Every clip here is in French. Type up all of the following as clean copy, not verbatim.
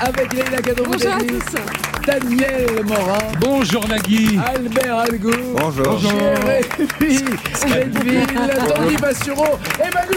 avec Leïla Cadot, Bonjour à tous. Daniel Morin, Bonjour Nagui. Albert Algo, Bonjour. Jérémy Redville, Tanguy Bastureau et Manu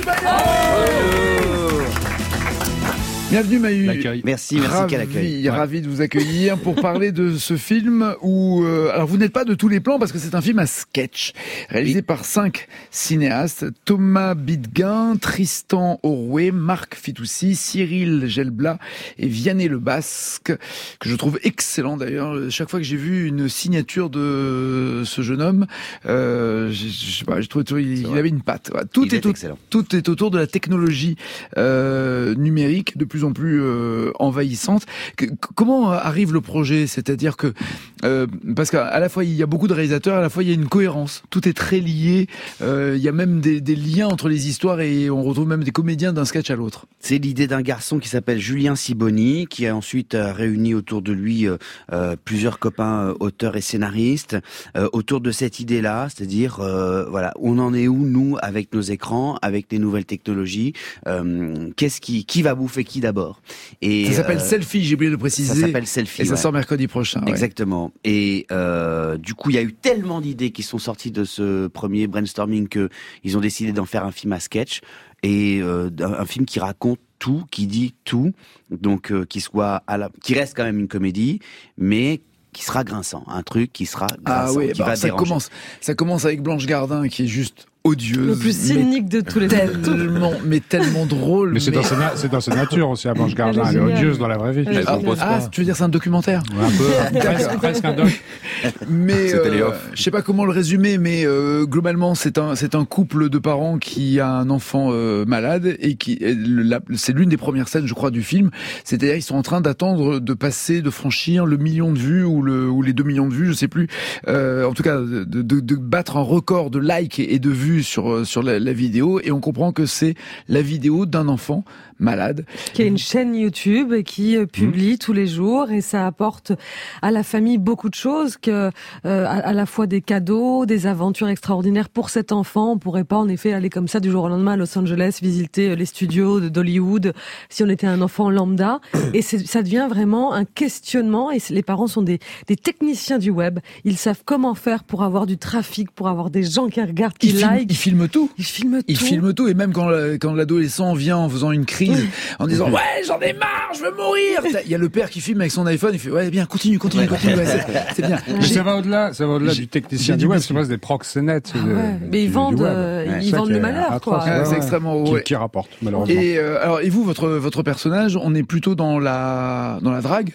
Payet. Bienvenue Mahu. Merci quel accueil. Ravi de vous accueillir pour parler de ce film où alors vous n'êtes pas de tous les plans parce que c'est un film à sketch réalisé par 5 cinéastes: Thomas Bidguin, Tristan Oroué, Marc Fitoussi, Cyril Gelblat et Vianney Le Basque, que je trouve excellent d'ailleurs. Chaque fois que j'ai vu une signature de ce jeune homme, j'ai trouvé il avait une patte. Tout est autour de la technologie numérique de plus en plus envahissante. Comment arrive le projet ? C'est-à-dire que parce qu'à la fois il y a beaucoup de réalisateurs, à la fois il y a une cohérence. Tout est très lié. Il y a même des liens entre les histoires et on retrouve même des comédiens d'un sketch à l'autre. C'est l'idée d'un garçon qui s'appelle Julien Siboni, qui a ensuite réuni autour de lui plusieurs copains auteurs et scénaristes autour de cette idée-là, c'est-à-dire voilà, on en est où nous avec nos écrans, avec les nouvelles technologies, qui va bouffer qui d'abord. Et ça s'appelle Selfie, j'ai oublié de préciser. Ça s'appelle Selfie. Et ça sort mercredi prochain. Exactement. Ouais. Et du coup, il y a eu tellement d'idées qui sont sorties de ce premier brainstorming que ils ont décidé d'en faire un film à sketch et un film qui raconte tout, qui dit tout, donc qui reste quand même une comédie, mais qui sera grinçant, un truc qui sera grinçant, qui va déranger. Ça commence avec Blanche Gardin qui est juste odieuse. Le plus cynique de tous les temps. Tellement drôle. Mais c'est dans sa nature aussi, à Blanche Gardin. Elle est odieuse dans la vraie vie. Tu veux dire c'est un documentaire ? Un peu, presque un doc. Mais je sais pas comment le résumer, mais globalement c'est un couple de parents qui a un enfant malade et c'est l'une des premières scènes, je crois, du film. C'est-à-dire ils sont en train d'attendre de franchir le million de vues ou les 2 millions de vues, je sais plus. En tout cas, de battre un record de likes et de vues sur la vidéo, et on comprend que c'est la vidéo d'un enfant malade qui a une chaîne YouTube et qui publie tous les jours, et ça apporte à la famille beaucoup de choses, à la fois des cadeaux, des aventures extraordinaires pour cet enfant. On pourrait pas en effet aller comme ça du jour au lendemain à Los Angeles visiter les studios d'Hollywood si on était un enfant lambda, et ça devient vraiment un questionnement, et les parents sont des techniciens du web. Ils savent comment faire pour avoir du trafic, pour avoir des gens qui regardent, qui like. Ils filment tout. Ils filment tout, et même quand l'adolescent vient en faisant une crise, en disant ouais, j'en ai marre, je veux mourir. Il y a le père qui filme avec son iPhone, il fait ouais, bien, continue, ouais, c'est bien. Mais ça va au-delà du technicien du web, c'est presque des proxénètes. Mais ils vendent le malheur, quoi. C'est extrêmement qui rapporte malheureusement. Et vous, votre personnage, on est plutôt dans la drague?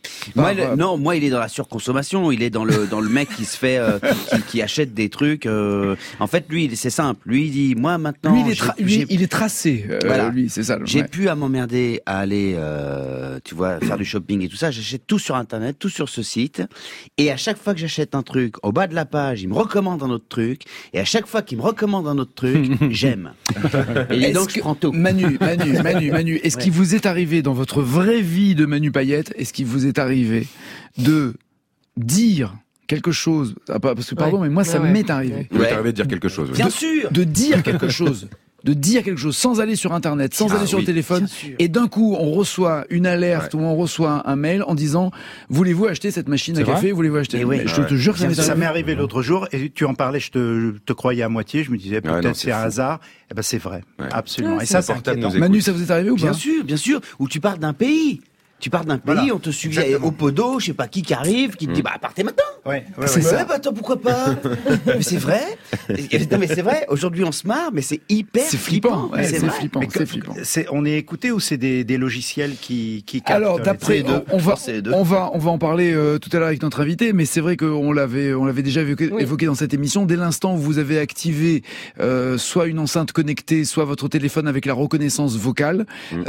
Moi, il est dans la surconsommation. Il est dans le mec qui se fait, qui achète des trucs. En fait, lui, c'est simple. Lui, il dit, moi maintenant. Il est tracé. Voilà. Lui, c'est ça. J'ai plus à m'emmerder à aller, tu vois, faire du shopping et tout ça. J'achète tout sur Internet, tout sur ce site. Et à chaque fois que j'achète un truc, au bas de la page, il me recommande un autre truc. Et à chaque fois qu'il me recommande un autre truc, j'aime. Et donc, je prends tout. Manu, est-ce qu'il vous est arrivé dans votre vraie vie de Manu Payette, est-ce qu'il vous est arrivé de dire quelque chose, parce que pardon, mais moi ça m'est arrivé. Il m'est arrivé de dire quelque chose. Bien sûr. De dire quelque chose. De dire quelque chose sans aller sur Internet, sans aller sur le téléphone, et d'un coup on reçoit une alerte ou on reçoit un mail en disant voulez-vous acheter cette machine à café, voulez-vous acheter Je te jure que ça m'est arrivé l'autre jour, et tu en parlais, je te croyais à moitié, je me disais peut-être c'est un hasard. Eh ben c'est vrai, absolument. Et ça, c'est inquiétant. Manu, ça vous est arrivé ou pas ? Bien sûr, où tu parles d'un pays. Tu pars d'un pays, on te suit au podo, je sais pas qui arrive, qui te dit bah partez maintenant. C'est ça. Bah attends, pourquoi pas. Mais c'est vrai. Non mais c'est vrai. Aujourd'hui on se marre, mais c'est hyper flippant. C'est flippant. On est écouté ou c'est des logiciels qui captent? Alors d'après, on va en parler tout à l'heure avec notre invité, mais c'est vrai qu'on l'avait déjà évoqué dans cette émission. Dès l'instant où vous avez activé soit une enceinte connectée, soit votre téléphone avec la reconnaissance vocale,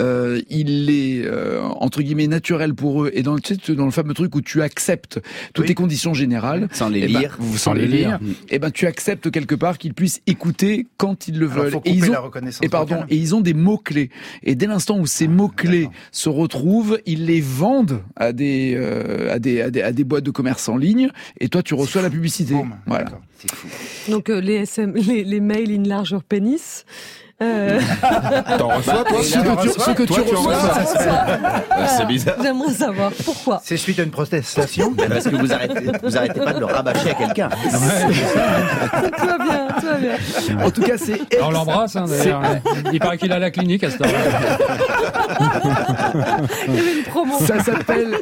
il est entre guillemets naturel pour eux, et dans le fameux truc où tu acceptes toutes les conditions générales sans les lire, et ben tu acceptes quelque part qu'ils puissent écouter quand ils le veulent. Faut couper la reconnaissance vocale. Et ils ont des mots clés, et dès l'instant où ces mots clés se retrouvent, ils les vendent à des boîtes de commerce en ligne, et toi tu reçois la publicité. Voilà. C'est fou. Donc les mails in larger penis. T'en reçois, toi? Ce que tu reçois, c'est bizarre. J'aimerais savoir pourquoi. C'est suite à une protestation. Parce que vous arrêtez pas de le rabâcher à quelqu'un. Tout va bien. En tout cas, c'est... On l'embrasse, hein, d'ailleurs. Il paraît qu'il est à la clinique à ce temps-là. Il y avait une promo. Ça s'appelle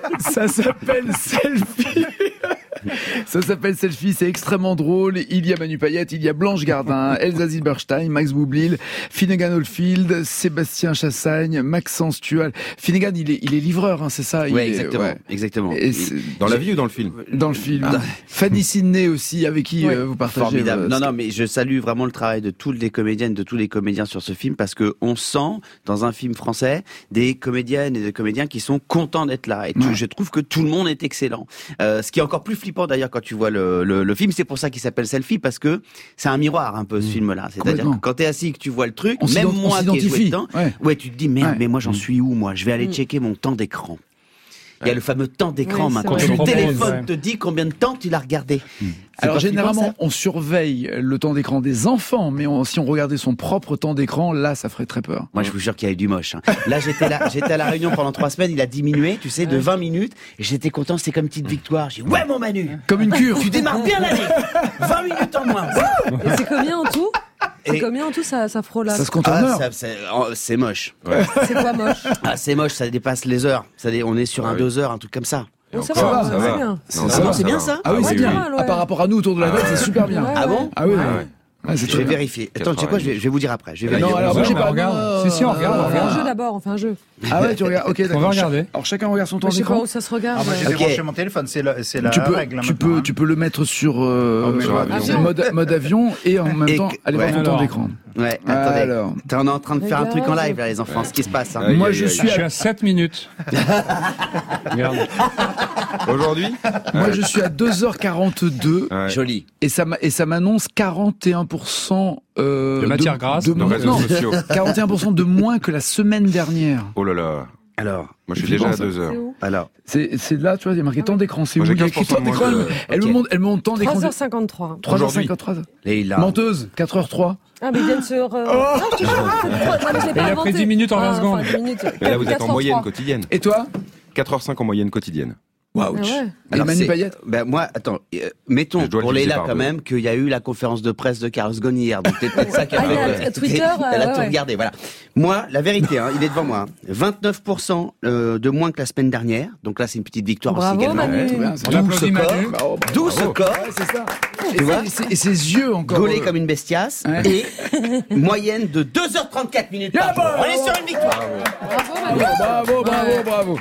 Selfie. Ça s'appelle Selfie, c'est extrêmement drôle. Il y a Manu Payette, il y a Blanche Gardin, Elsa Zilberstein, Max Boublil, Finnegan Oldfield, Sébastien Chassagne, Maxence Tual. Finnegan, il est livreur, hein, c'est ça? Oui, exactement. Et dans la vie ou dans le film? Dans le film. Fanny Sidney aussi, avec qui vous partagez. Formidable. Non, mais je salue vraiment le travail de toutes les comédiennes, de tous les comédiens sur ce film, parce que on sent, dans un film français, des comédiennes et des comédiens qui sont contents d'être là. Et je trouve que tout le monde est excellent. Ce qui est encore plus flippant d'ailleurs quand tu vois le film, c'est pour ça qu'il s'appelle Selfie, parce que c'est un miroir un peu ce film-là. C'est-à-dire que quand t'es assis et que tu vois le truc, même moi qui ai joué dedans, tu te dis merde, mais moi j'en suis où moi? Je vais aller checker mon temps d'écran. Il y a le fameux temps d'écran maintenant. Le téléphone te dit combien de temps tu l'as regardé. Alors généralement, on surveille le temps d'écran des enfants, mais si on regardait son propre temps d'écran, là, ça ferait très peur. Moi, je vous jure qu'il y a eu du moche. Là, j'étais à la Réunion pendant 3 semaines, il a diminué, tu sais, de 20 minutes, et j'étais content, c'était comme une petite victoire. J'ai dit, ouais, mon Manu! Comme une cure! Tu démarres bien l'année! 20 minutes en moins! Et c'est combien en tout? C'est combien en tout, ça frôle là? Ça se compte en heures. C'est moche. Ouais. C'est quoi moche? C'est moche, ça dépasse les heures. On est sur 2 heures, un truc comme ça. Ça va, c'est bien. C'est bien ça? Ah oui, c'est bien. Par rapport à nous autour de la table, c'est super bien. Ah bon? Ah oui. Je vais vérifier. Attends, tu sais quoi, je vais vous dire après. Non, alors moi j'ai pas. Regarde. Si, on regarde. On fait un jeu d'abord, on fait un jeu. Ah ouais, tu regardes. Ok, d'accord. On va regarder. Alors chacun regarde son temps Je sais pas d'écran. où ça se regarde. Moi, j'ai débranché mon téléphone, c'est la règle. Tu peux le mettre sur mode avion et en même temps aller voir ton temps d'écran. Ouais, attendez. On est en train de faire un truc en live là, les enfants. Ce qui se passe. Moi, je suis à 7 minutes. Regarde. Aujourd'hui? Moi, je suis à 2h42. Ouais. Joli. Et ça m'annonce 41% de matière grasse. Dans les réseaux sociaux. 41% de moins que la semaine dernière. Oh là là. Alors, moi je suis déjà à 2 heures. Alors, c'est là, tu vois, il y a marqué temps d'écran. C'est où j'ai il y a écrit 15% temps d'écran. Elle me montre temps d'écran. 3h53. 3h53. Menteuse, 4h03. Ah, mais ils viennent sur. Non, je te jure. Il a pris 10 minutes en 20 secondes. Mais là vous êtes en moyenne quotidienne. Et toi? 4h05 en moyenne quotidienne. Waouh. Ah Et Manu Payette? Ben moi, attends, mettons pour Léla quand 2. même qu'il y a eu la conférence de presse de Carlos Ghosn hier, donc c'est peut-être ça qui a fait que Twitter, elle a tout regardé, voilà. Moi, la vérité, il est devant moi, 29% de moins que la semaine dernière, donc là c'est une petite victoire aussi également. Manu. On applaudit Manu. D'où ce corps, C'est ça. tu vois, Et ses yeux encore. gaulé comme une bestiace, et moyenne de 2h34 minutes par jour. On est sur une victoire. Bravo.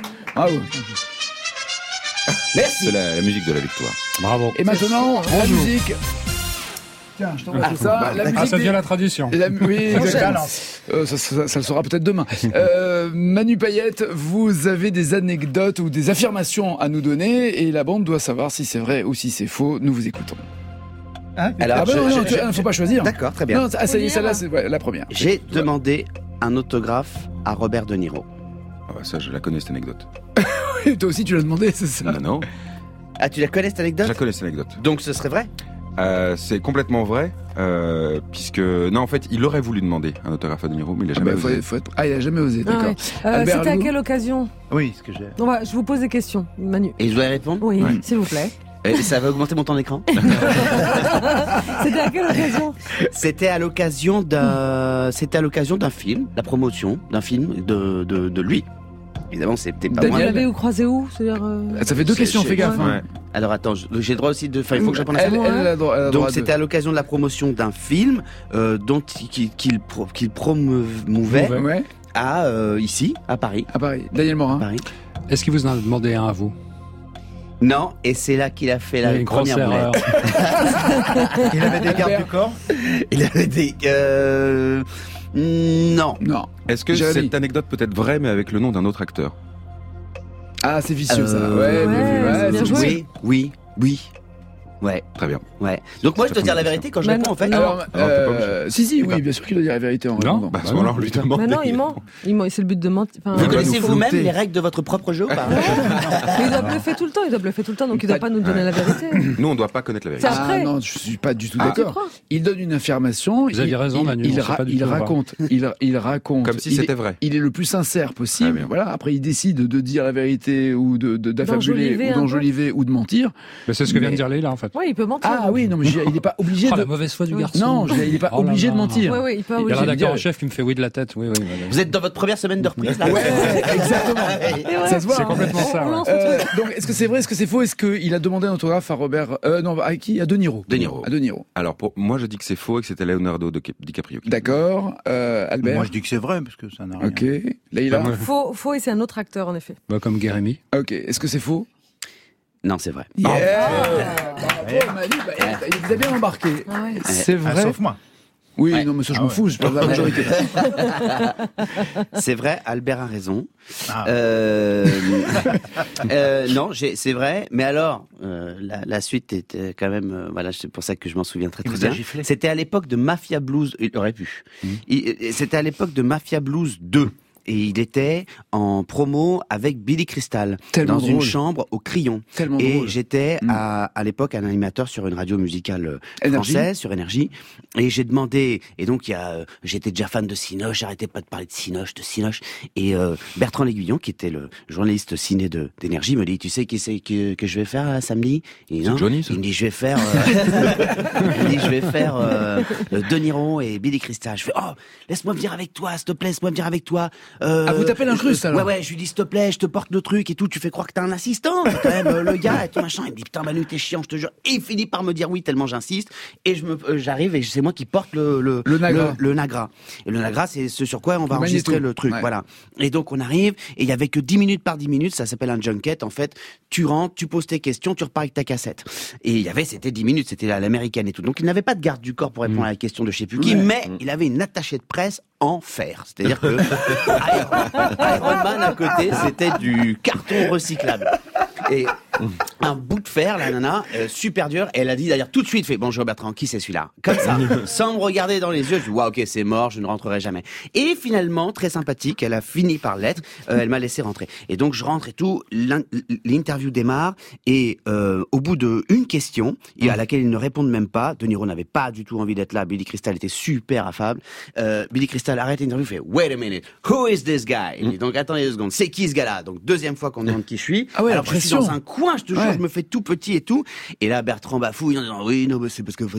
Merci. C'est la musique de la victoire. Bravo. Et maintenant, la musique. Tiens, je t'envoie ça. La musique Ça devient la tradition. Oui, exactement. Ça le sera peut-être demain. Manu Payette, vous avez des anecdotes ou des affirmations à nous donner et la bande doit savoir si c'est vrai ou si c'est faux. Nous vous écoutons. Alors, non, faut pas choisir. D'accord, très bien. Non, ça y est, celle-là, c'est la première. J'ai demandé un autographe à Robert De Niro. Ah bah ça je la connais cette anecdote. Toi aussi, tu l'as demandé, c'est ça? Non. Ah, tu la connais cette Je anecdote? la connais cette anecdote. Donc ce serait vrai? C'est complètement vrai, puisque non en fait il aurait voulu demander un autographe à De Niro, mais il a jamais osé. Il a jamais osé, d'accord. C'était à quelle occasion? Oui, ce que j'ai. Je vous pose des questions, Manu. Et je dois y répondre? Oui, s'il vous plaît. Et ça va augmenter mon temps d'écran? C'était à quelle occasion? C'était à l'occasion d'un film, la promotion d'un film de lui. Évidemment, c'était pas Vous moi. l'avez ou croisé où? Ça fait 2 questions, fais gaffe. Ouais. Alors attends, j'ai le droit aussi de. Enfin, il faut que je réponde à ça. Elle a droit Donc c'était à l'occasion de la promotion d'un film dont qu'il promouvait Ouais, à ici, à Paris. à Paris. Daniel Morin. Paris. Est-ce qu'il vous en a demandé un à vous? Non, et c'est là qu'il a fait Il y a la une grosse première erreur. boulette. Il avait des gardes du corps. Il avait des. Non. Non. Est-ce que Jérémy. cette anecdote peut être vraie mais avec le nom d'un autre acteur? Ah, c'est vicieux, ça. ouais, bien vu. c'est bien joué. Oui. Ouais. Très bien. Ouais. Donc moi, je dois dire la vérité quand je réponds, en fait. Alors, oui, bien sûr qu'il doit dire la vérité en répondant. Bah, à ce moment-là, on lui demande. Mais non, il ment. C'est le but de mentir. Vous connaissez vous-même les règles de votre propre jeu ou pas? Il doit bluffer tout le temps, donc il doit pas nous donner la vérité. Nous, on doit pas connaître la vérité. C'est après. Non, je suis pas du tout d'accord. Il donne une affirmation. Vous aviez raison, Manu. Il raconte. Comme si c'était vrai. Il est le plus sincère possible. Voilà. Après, il décide de dire la vérité ou d'affabuler ou d'enjoliver ou de mentir. Mais c'est ce que vient de dire Léla, en fait. Oui, il peut mentir. Ah oui, non, mais il n'est pas obligé de. La mauvaise foi du garçon. Non, il n'est pas obligé de mentir. Oui, il peut Il y a obligé un de acteur dire. en chef qui me fait oui de la tête. Oui. Vous êtes dans votre première semaine de reprise, là? Ouais, exactement. Ça se voit. C'est complètement ça. Ouais. Donc, est-ce que c'est vrai, est-ce que c'est faux? Est-ce qu'il a demandé un autographe à Robert, à qui? À De Niro. De Niro. Alors, moi, je dis que c'est faux et que c'était Leonardo DiCaprio. D'accord. Albert. Moi, je dis que c'est vrai, parce que ça n'a rien. Ok. Leïla. Faux, et c'est un autre acteur, en effet. Comme Guérémy. Ok. Est-ce que c'est faux? Non, c'est vrai. Yeah. Bravo, Manu. Il vous a bien embarqué. Ah ouais. C'est vrai. Sauf moi. Oui, Ouais. non, mais ça, je m'en fous, je parle de la majorité. C'est vrai, Albert a raison. Ah. Non, c'est vrai. Mais alors, la suite était quand même... voilà, c'est pour ça que je m'en souviens très Il très vous a bien. giflé. C'était à l'époque de Mafia Blues. Il aurait pu. C'était à l'époque de Mafia Blues 2. Et il était en promo avec Billy Crystal Tellement dans une drôle. chambre au Crayon. Tellement Et drôle. j'étais à l'époque un animateur sur une radio musicale Énergie. française, sur Énergie. Et j'ai demandé, et donc j'étais déjà fan de Cinoche, j'arrêtais pas de parler de Cinoche. Et Bertrand L'Aiguillon, qui était le journaliste ciné d'Énergie, me dit, tu sais qui c'est que je vais faire samedi? Et non, Johnny, ça. il me dit, je vais faire De Niro et Billy Crystal. Je fais, oh, laisse-moi venir avec toi, s'il te plaît, laisse-moi venir avec toi. Vous tapez l'incruste, alors? Ouais, je lui dis, s'il te plaît, je te porte le truc et tout, tu fais croire que t'as un assistant, quand même, le gars, et tout machin. Il me dit, putain, Manu, t'es chiant, je te jure. Et il finit par me dire oui, tellement j'insiste. Et j'arrive et c'est moi qui porte le Nagra. Le Nagra. Et le Nagra, c'est ce sur quoi on va enregistrer le truc, voilà. Et donc, on arrive, et il y avait que 10 minutes par 10 minutes, ça s'appelle un junket, en fait. Tu rentres, tu poses tes questions, tu repars avec ta cassette. Et c'était 10 minutes, c'était à l'américaine et tout. Donc, il n'avait pas de garde du corps pour répondre à la question de je sais plus qui, mais il avait une attachée de presse en fer. C'est-à-dire que Iron Man à côté, c'était du carton recyclable. Et un bout de fer, la nana, super dur. Et elle a dit d'ailleurs tout de suite, fait bonjour Bertrand, qui c'est celui-là? Comme ça, sans me regarder dans les yeux, je dis waouh, ok, c'est mort, je ne rentrerai jamais. Et finalement, très sympathique, elle a fini par l'être. Elle m'a laissé rentrer. Et donc je rentre et tout. L'interview démarre et au bout d'une question à laquelle ils ne répondent même pas, De Niro n'avait pas du tout envie d'être là. Billy Crystal était super affable. Billy Crystal arrête l'interview, fait wait a minute, who is this guy? Et donc attendez 2 secondes, c'est qui ce gars-là? Donc deuxième fois qu'on demande qui je suis. Ah ouais, alors je suis dans un coin, je te jure, je me fais tout petit et tout. Et là Bertrand bafouille en disant oui non mais c'est parce que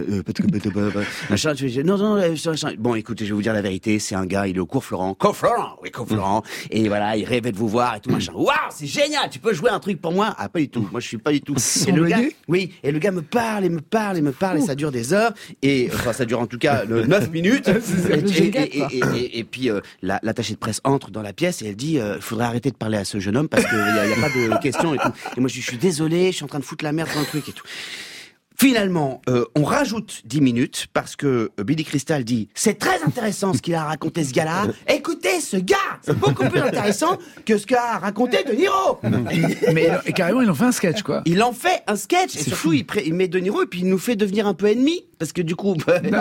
machin. Non bon écoutez, je vais vous dire la vérité, c'est un gars, il est au cours Florent. Cours Florent. Et voilà, il rêvait de vous voir et tout machin. Waouh, c'est génial, tu peux jouer un truc pour moi? Ah pas du tout, moi je suis pas du tout. Et le gars, et le gars me parle et ça dure des heures et enfin ça dure en tout cas 9 minutes. Et puis l'attachée de presse entre dans la pièce et elle dit il faudrait arrêter de parler à ce jeune homme parce qu'il n'y a pas de questions et tout. Et moi je suis désolé, je suis en train de foutre la merde dans le truc et tout. Finalement, on rajoute 10 minutes parce que Billy Crystal dit c'est très intéressant ce qu'il a raconté ce gars-là. Écoutez ce gars, c'est beaucoup plus intéressant que ce qu'a raconté De Niro. Mais carrément, il en fait un sketch, quoi. Il en fait un sketch et surtout il met De Niro et puis il nous fait devenir un peu ennemis parce que du coup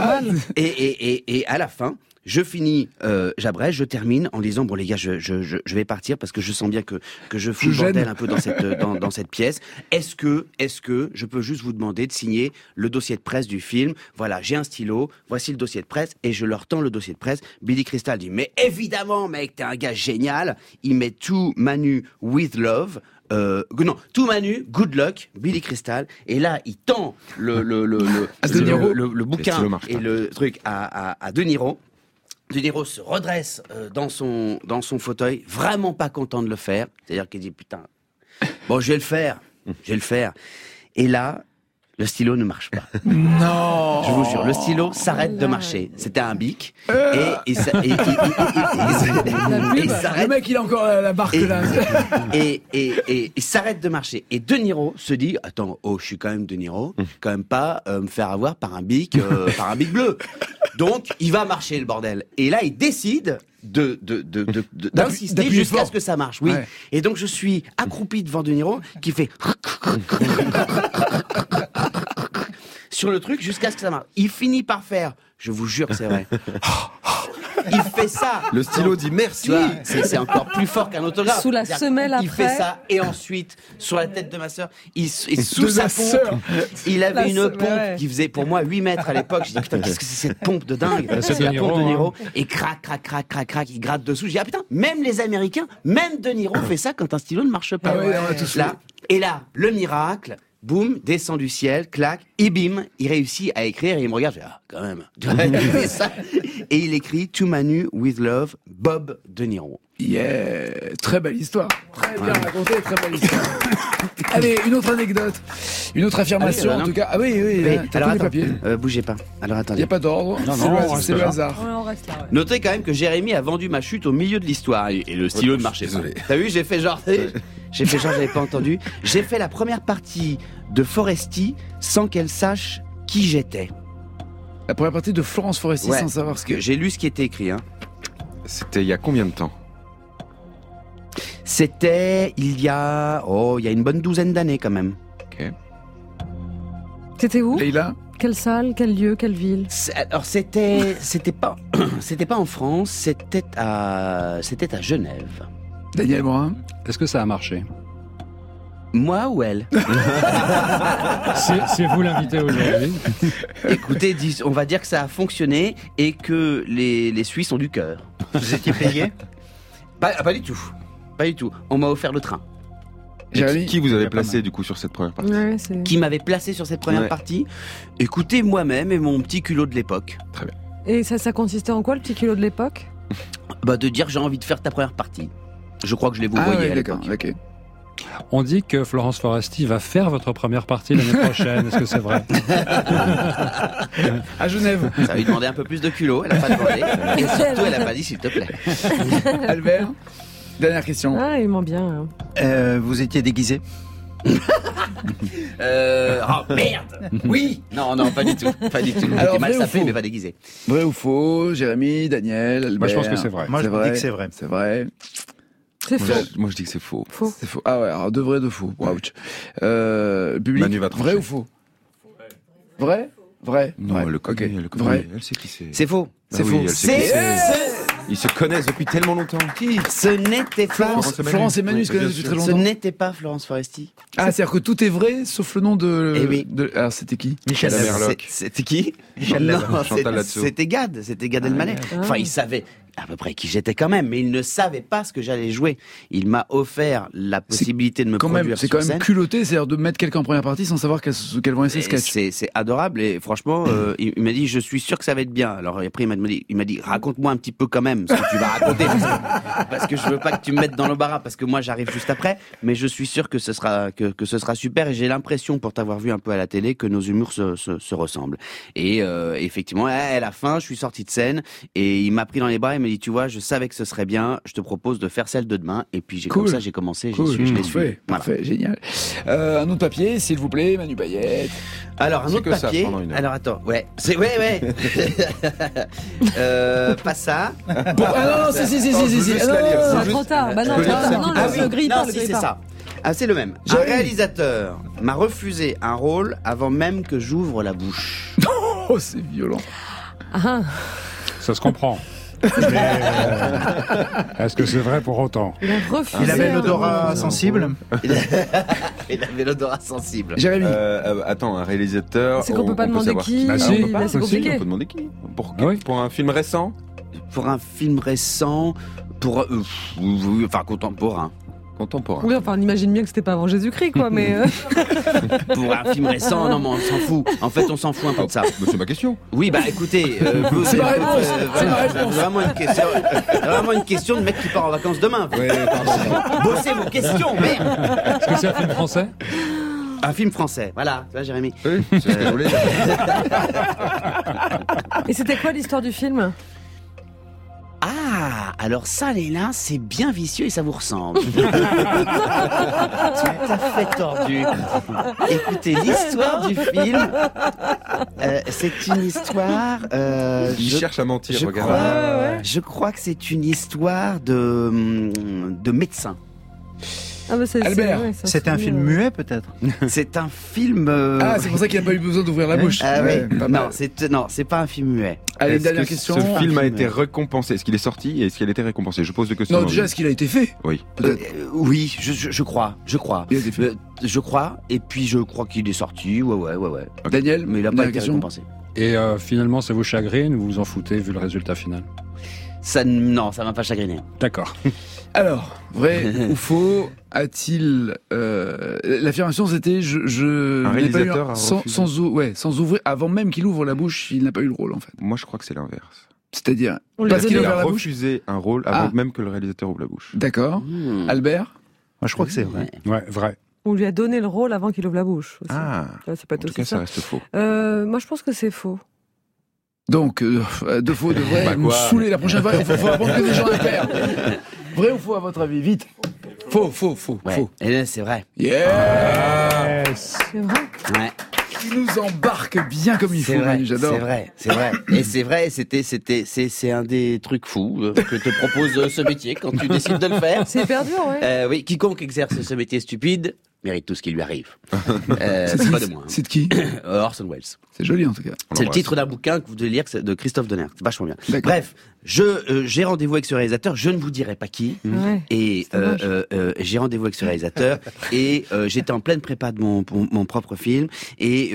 et à la fin. Je finis, j'abrège, je termine en disant bon les gars, je vais partir parce que je sens bien que je fous le bordel un peu dans cette pièce. Est-ce que je peux juste vous demander de signer le dossier de presse du film? Voilà, j'ai un stylo, voici le dossier de presse et je leur tends le dossier de presse. Billy Crystal dit mais évidemment mec, t'es un gars génial. Il met tout Manu with love. Tout Manu, good luck, Billy Crystal. Et là, il tend le bouquin et le truc à De Niro. De Niro se redresse dans son fauteuil, vraiment pas content de le faire. C'est-à-dire qu'il dit putain, bon je vais le faire. Et là, le stylo ne marche pas. Non. Je vous jure, le stylo s'arrête de marcher. C'était un bic. Et s'arrête. Le mec, il a encore la barque là. Et il s'arrête de marcher. Et De Niro se dit, attends, je suis quand même De Niro, quand même pas me faire avoir par un bic bleu. Donc, il va marcher le bordel. Et là, il décide d'insister jusqu'à ce que ça marche. Oui. Ouais. Et donc, je suis accroupi devant De Niro qui fait sur le truc jusqu'à ce que ça marche. Il finit par faire, je vous jure que c'est vrai. Il fait ça. Le stylo dit merci. Tu vois, c'est encore plus fort qu'un autographe. Sous la semelle il après. fait ça et ensuite sur la tête de ma sœur, sous sa pompe, il avait une pompe qui faisait pour moi 8 mètres à l'époque. Je dis putain, qu'est-ce que c'est cette pompe de dingue? C'est la pompe de Niro. Et crac, il gratte dessous. Je dis ah putain, même les Américains, même De Niro fait ça quand un stylo ne marche pas. Et là, le miracle. Boum, descend du ciel, clac, et bim, il réussit à écrire et il me regarde, je dis, ah, quand même. Il fait ça. Et il écrit To Manu with Love, Bob De Niro. Yeah, très belle histoire. Très bien raconté, très belle histoire. Allez, une autre anecdote, une autre affirmation en tout cas. Ah oui, t'as tous les papiers. Bougez pas. Alors attendez. Il n'y a pas d'ordre, c'est le hasard. On reste là, Notez quand même que Jérémy a vendu ma chute au milieu de l'histoire et le stylo ne marchait pas. T'as vu, j'ai fait genre, j'avais pas entendu. J'ai fait la première partie de Foresti sans qu'elle sache qui j'étais. La première partie de Florence Foresti sans savoir ce que... J'ai lu ce qui était écrit. C'était il y a combien de temps? C'était il y a une bonne douzaine d'années quand même. Ok. T'étais où? Leïla? Quelle salle, quel lieu, quelle ville? Alors c'était pas en France, c'était à Genève. Daniel Morin? Est-ce que ça a marché? Moi ou elle? C'est vous l'invité aujourd'hui. Écoutez, on va dire que ça a fonctionné et que les Suisses ont du cœur. Vous étiez payé? Pas du tout. Pas du tout. On m'a offert le train. Qui vous avez placé du coup sur cette première partie? Qui m'avait placé sur cette première partie? Écoutez, moi-même et mon petit culot de l'époque. Très bien. Et ça consistait en quoi, le petit culot de l'époque? De dire j'ai envie de faire ta première partie. Je crois que je l'ai vouvoyé à l'époque. Ok. On dit que Florence Foresti va faire votre première partie l'année prochaine. Est-ce que c'est vrai? À Genève. Ça va lui demander un peu plus de culot, elle a pas demandé. Et surtout, elle a pas dit s'il te plaît. Albert, dernière question. Ah, il ment bien. Vous étiez déguisé? Oh merde. Oui. Non, pas du tout. Pas du tout. Alors, J'étais mal vrai ou sapé, faux? mais pas déguisé. Vrai ou faux? Jérémy, Daniel, Albert? Moi, je pense que c'est vrai. Moi, je vous dis que c'est vrai. C'est vrai. C'est faux. Moi je dis que c'est faux. Faux. C'est faux. Ah ouais, alors de vrai, de faux. Ouch. Public, Manu va trancher. vrai ou faux? Vrai? Vrai. Non, Ouais. elle le connaît, Ok. elle le connaît. Vrai. Elle sait qui c'est. C'est faux. C'est Ah oui, faux. elle sait qui c'est. Ils se connaissent depuis tellement longtemps. Ce n'était pas. Florence et Manu se connaissent depuis très Ce longtemps. n'était pas Florence Foresti. Ah, c'est-à-dire que tout est vrai, sauf le nom de... Eh oui. Alors, c'était qui? Michel La Leb. Merloc. C'était qui? Michel Leb. Non, Chantal Latsou. c'était Gad Elmaleh. Enfin, il savait à peu près qui j'étais quand même, mais il ne savait pas ce que j'allais jouer. Il m'a offert la possibilité de me produire C'est sur quand même scène. culotté, c'est-à-dire de mettre quelqu'un en première partie sans savoir quels vont être ses sketchs. C'est adorable et franchement, il m'a dit je suis sûr que ça va être bien. Alors après il m'a dit raconte-moi un petit peu quand même ce que tu vas raconter parce que je veux pas que tu me mettes dans l'embarras parce que moi j'arrive juste après, mais je suis sûr que ce sera super et j'ai l'impression pour t'avoir vu un peu à la télé que nos humours se ressemblent. Et effectivement, à la fin, je suis sorti de scène et il m'a pris dans les bras et m'a dit tu vois, je savais que ce serait bien, je te propose de faire celle de demain et puis Cool. comme ça j'ai commencé, Cool. je l'ai su. Parfait, parfait, génial. Un autre papier, s'il vous plaît, Manu Bayette. Alors un C'est autre que ça, papier. pendant une heure. Alors attends, ouais. Pas ça. Ah non, si. juste Ah, la lire. non, C'est trop tard. Bah non, peux lire ça. non, Ah le grille pas, non, le si grille c'est pas. ça. Ah, c'est le même. Un Jérémy. réalisateur m'a refusé un rôle avant même que j'ouvre la bouche. Oh, c'est violent. Ah, Ça se comprend. Mais, est-ce que c'est vrai pour autant? il a refusé. Il avait un l'odorat rôle. sensible. Il avait l'odorat sensible. Jérémy. Attends, un réalisateur. C'est qu'on peut pas demander savoir qui. Bah si, c'est on peut pas. Si, compliqué. on peut demander qui. Ah oui. Pour un film récent. Pour un film récent, pour enfin contemporain. Contemporain. Oui, enfin, on imagine bien que c'était pas avant Jésus-Christ, quoi, mais. Pour un film récent, non, mais on s'en fout. En fait, on s'en fout un peu de ça. Mais c'est ma question. Oui, bah écoutez, C'est ma réponse, c'est ma réponse. vraiment une question de mec qui part en vacances demain. Bossez vos questions, merde. Est-ce que c'est un film français? Un film français, voilà, tu vois, Jérémy. Oui, c'est ce que je voulais dire. Et c'était quoi l'histoire du film? Ah, alors ça, Léna, c'est bien vicieux et ça vous ressemble. Tout à fait tordu. Écoutez, l'histoire du film, c'est une histoire... Il cherche à mentir, je regarde. crois, je crois que c'est une histoire de médecin. Albert, c'est un film muet peut-être. C'est un film. C'est pour ça qu'il n'a pas eu besoin d'ouvrir la bouche. Non, c'est pas un film muet. Allez, dernière question. Ce film a été récompensé. Est-ce qu'il est sorti et est-ce qu'il a été récompensé? Je pose deux questions. Non, déjà, est-ce qu'il a été fait? Oui. Oui, je crois. Il a été fait. Je crois, et puis je crois qu'il est sorti. Ouais. Okay. Daniel, mais il a pas été récompensé. Et finalement, ça vous chagrine ou vous en foutez vu le résultat final? Non, ça m'a pas chagriné. D'accord. Alors, vrai ou faux, a-t-il l'affirmation c'était un réalisateur sans ouvrir avant même qu'il ouvre la bouche, il n'a pas eu le rôle en fait. Moi, je crois que c'est l'inverse. C'est-à-dire parce qu'il a refusé un rôle avant même que le réalisateur ouvre la bouche. D'accord. Albert? Moi, je crois que c'est vrai. Ouais, vrai. On lui a donné le rôle avant qu'il ouvre la bouche. Aussi. C'est pas en tout cas, ça reste faux. Moi, je pense que c'est faux. Donc, de faux, de vrai, vous me saoulez la prochaine fois, il faut apprendre que des gens impairs. Vrai ou faux à votre avis? Vite. Faux. Et là, c'est vrai. Yes. C'est vrai. Ouais. Il nous embarque bien comme il faut, Manu, j'adore. C'est vrai. Et c'est vrai, c'est un des trucs fous que te propose ce métier quand tu décides de le faire. C'est hyper dur, ouais. Oui, quiconque exerce ce métier stupide mérite tout ce qui lui arrive. C'est pas de moi. C'est de qui? Orson Welles. C'est joli en tout cas. C'est le titre d'un bouquin que vous devez lire de Christophe Donner. C'est vachement bien. Bref, j'ai rendez-vous avec ce réalisateur. Je ne vous dirai pas qui. Ouais, et j'ai rendez-vous avec ce réalisateur. Et j'étais en pleine prépa de mon propre film. Et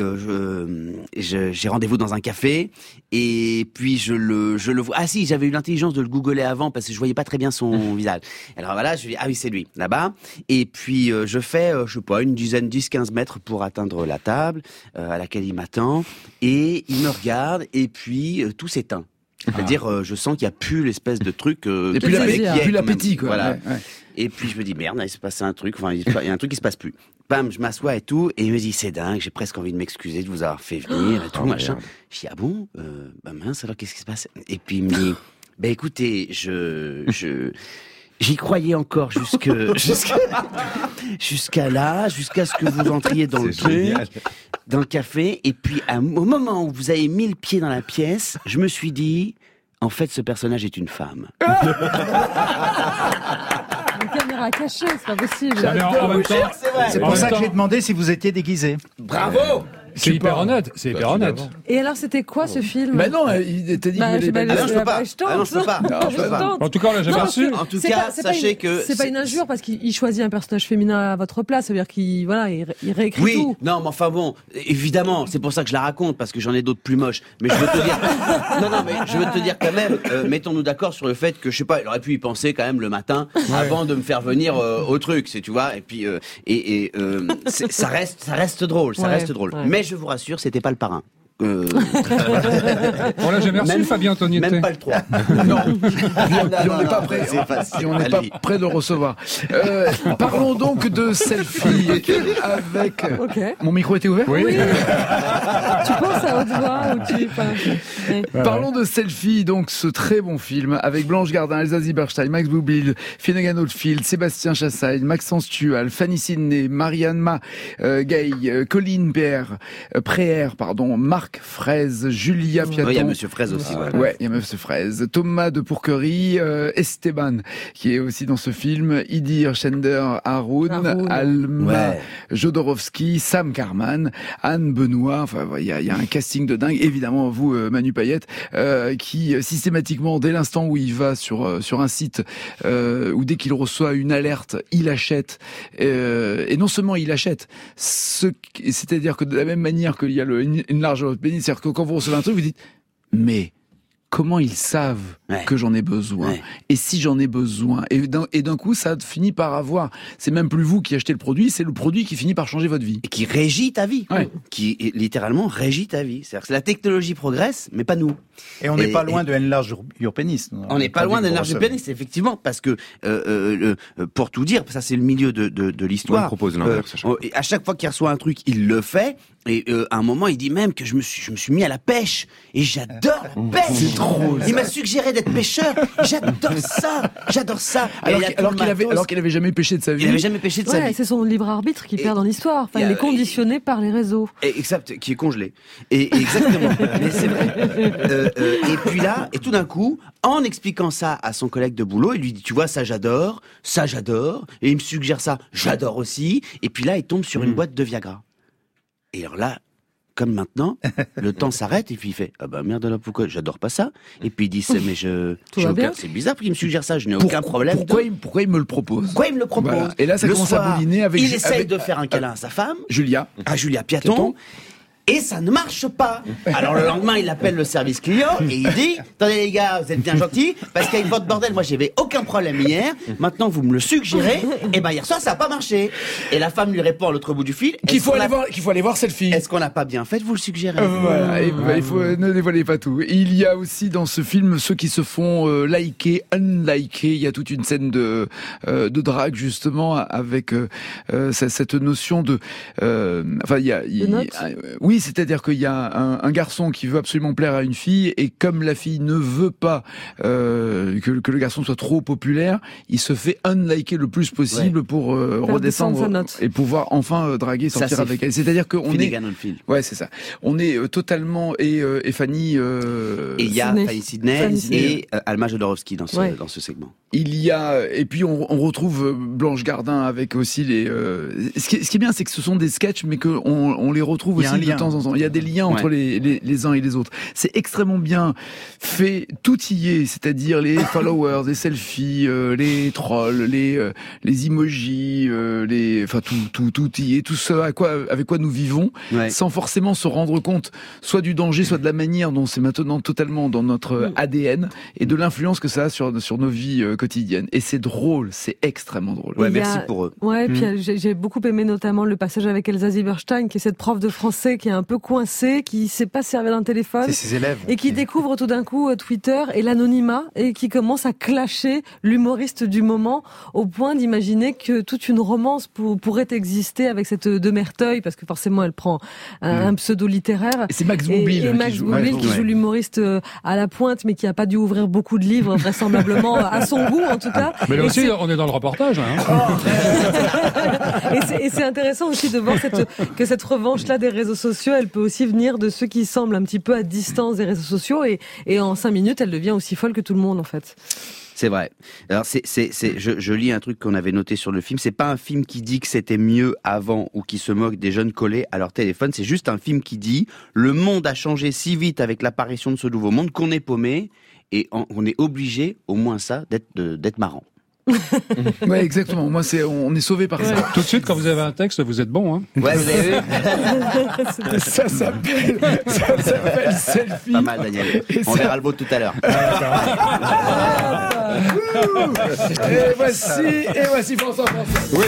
j'ai rendez-vous dans un café. Et puis je le vois. Ah si, j'avais eu l'intelligence de le googler avant parce que je voyais pas très bien son visage. Alors voilà, je lui dis ah oui c'est lui là-bas. Et puis je fais je sais pas une dizaine, 10-15 mètres pour atteindre la table à laquelle il m'attend. Et il me regarde et puis tout s'éteint. C'est-à-dire, je sens qu'il n'y a plus l'espèce de truc... et puis l'appétit, quoi. Voilà. Ouais. Et puis je me dis, merde, il s'est passé un truc, enfin, il y a un truc qui se passe plus. Bam, je m'assois et tout, et il me dit, c'est dingue, j'ai presque envie de m'excuser de vous avoir fait venir et tout, machin. Merde. Je dis, ah bon? Bah mince, alors qu'est-ce qui se passe? Et puis il me dit, bah écoutez, j'y croyais encore jusqu'à là, jusqu'à ce que vous entriez dans le truc, dans le café, et puis au moment où vous avez mis le pied dans la pièce, je me suis dit, en fait, ce personnage est une femme. Une caméra cachée, c'est pas possible. C'est pour ça que j'ai demandé si vous étiez déguisé. Bravo! C'est hyper honnête. Et alors, c'était quoi ce film? Mais non, il t'a dit qu'il allait pas. Je peux pas. En tout cas, on l'a jamais reçu. En tout cas, sachez que c'est pas une injure parce qu'il choisit un personnage féminin à votre place. Ça veut dire qu'il réécrit tout. Oui, non, mais enfin bon, évidemment, c'est pour ça que je la raconte parce que j'en ai d'autres plus moches. Mais je veux te dire, mais je veux te dire quand même, mettons-nous d'accord sur le fait que je sais pas, il aurait pu y penser quand même le matin avant de me faire venir au truc, tu vois. Et puis ça reste drôle, Mais je vous rassure, c'était pas le parrain. On l'a jamais reçu, Fabien Antoniette. Même pas le 3. Non. On n'est pas prêt. On n'est pas prêt de le recevoir. Parlons donc de Selfie avec. Okay. Mon micro était ouvert? Oui. Tu penses à haute voix ou tu pas? Parlons de Selfie, donc ce très bon film avec Blanche Gardin, Elsa Zieberstein, Max Boublil, Finnegan Oldfield, Sébastien Chassagne, Maxence Tual, Fanny Sidney, Marianne Gay, Colline Préher, Marc Fraise, Julia Piaton. Il y a Monsieur Fraise aussi. Ouais, il y a Monsieur Fraise. Thomas de Pourquerie, Esteban, qui est aussi dans ce film, Idir Schender Haroun, Alma Jodorowsky, Sam Karman, Anne Benoît. Enfin, il y a un casting de dingue. Évidemment, vous, Manu Payette, qui systématiquement, dès l'instant où il va sur un site, ou dès qu'il reçoit une alerte, il achète. Et non seulement il achète, c'est-à-dire que de la même manière qu'il y a une large c'est-à-dire que quand vous recevez un truc, vous dites mais comment ils savent que j'en ai besoin et si j'en ai besoin et d'un coup ça finit par avoir, c'est même plus vous qui achetez le produit, c'est le produit qui finit par changer votre vie et qui régit ta vie, qui littéralement régit ta vie. C'est-à-dire que la technologie progresse mais pas nous. Et on n'est pas loin de Enlarge Your Penis. On n'est pas loin d'Enlarge Your Penis, effectivement, parce que pour tout dire, ça c'est le milieu de l'histoire. On propose l'inverse. À chaque fois qu'il reçoit un truc, il le fait. Et à un moment, il dit même que je me suis mis à la pêche. Et j'adore la pêche. C'est trop. Il m'a suggéré d'être pêcheur. J'adore ça. Alors qu'il avait jamais pêché de sa vie. Il avait jamais pêché de sa vie. C'est son libre arbitre qui perd dans l'histoire. Enfin, il est conditionné par les réseaux. Exact, qui est congelé. Et exactement. Mais c'est vrai. Et puis là, et tout d'un coup, en expliquant ça à son collègue de boulot, il lui dit, tu vois, ça j'adore. Et il me suggère ça, j'adore aussi. Et puis là, il tombe sur une boîte de Viagra. Et alors là, comme maintenant, le temps s'arrête et puis il fait ah bah merde là pourquoi j'adore pas ça. Et puis il dit c'est bizarre qu'il me suggère ça, je n'ai aucun problème. Pourquoi il me le propose? Pourquoi il me le propose? Voilà. Et là ça commence à bouliner avec. Il essaye de faire un câlin à sa femme, Julia Piaton. Et ça ne marche pas. Alors le lendemain, il appelle le service client et il dit « Attendez les gars, vous êtes bien gentils, parce qu'avec votre bordel, moi j'avais aucun problème hier, maintenant vous me le suggérez, et ben hier soir ça n'a pas marché. » Et la femme lui répond à l'autre bout du fil qu'il faut aller voir cette fille. Est-ce qu'on n'a pas bien fait de vous le suggérer? Voilà, et il faut ne dévoilez pas tout. Il y a aussi dans ce film ceux qui se font liker, unliker. Il y a toute une scène de drague justement avec cette notion de oui, c'est-à-dire qu'il y a un garçon qui veut absolument plaire à une fille et comme la fille ne veut pas que le garçon soit trop populaire, il se fait unliker le plus possible pour redescendre et pouvoir enfin draguer, sortir avec elle. C'est-à-dire qu'on est... Ouais, c'est ça. On est totalement... Et Fanny... Et il y a Fanny Sidney et Alma Jodorowsky dans ce segment. Il y a... Et puis on retrouve Blanche Gardin avec aussi les... Ce qui est bien, c'est que ce sont des sketchs, mais qu'on les retrouve aussi de temps en temps. Il y a des liens entre les uns et les autres. C'est extrêmement bien fait. Tout y est, c'est-à-dire les followers, les selfies, les trolls, les emojis, tout y est, tout ce avec quoi nous vivons, sans forcément se rendre compte, soit du danger, soit de la manière dont c'est maintenant totalement dans notre ADN et de l'influence que ça a sur nos vies quotidiennes. Et c'est drôle, c'est extrêmement drôle. Ouais, merci pour eux. Ouais, puis j'ai beaucoup aimé notamment le passage avec Elsa Zieberstein, qui est cette prof de français qui est un peu coincée, qui sait pas servir d'un téléphone. C'est ses élèves. Et qui découvre tout d'un coup Twitter et l'anonymat et qui commence à clasher l'humoriste du moment au point d'imaginer que toute une romance pourrait exister avec cette de Merteuil, parce que forcément elle prend un pseudo littéraire. Et c'est Max Boublil qui joue l'humoriste à la pointe, mais qui a pas dû ouvrir beaucoup de livres, vraisemblablement à son goût en tout cas. Mais là aussi, on est dans le reportage. Et c'est intéressant aussi de voir que cette revanche-là des réseaux sociaux, elle peut aussi venir de ceux qui semblent un petit peu à distance des réseaux sociaux et en 5 minutes, elle devient aussi folle que tout le monde en fait. C'est vrai. Alors je lis un truc qu'on avait noté sur le film. C'est pas un film qui dit que c'était mieux avant ou qui se moque des jeunes collés à leur téléphone. C'est juste un film qui dit le monde a changé si vite avec l'apparition de ce nouveau monde qu'on est paumé et on est obligé, au moins ça, d'être marrant. Ouais, exactement. Moi, on est sauvé par ça. Tout de suite, quand vous avez un texte, vous êtes bon, hein. Ouais, vous avez vu. Ça s'appelle Selfie. Pas mal, Daniel. On verra le vôtre tout à l'heure. Et voici François. Oui.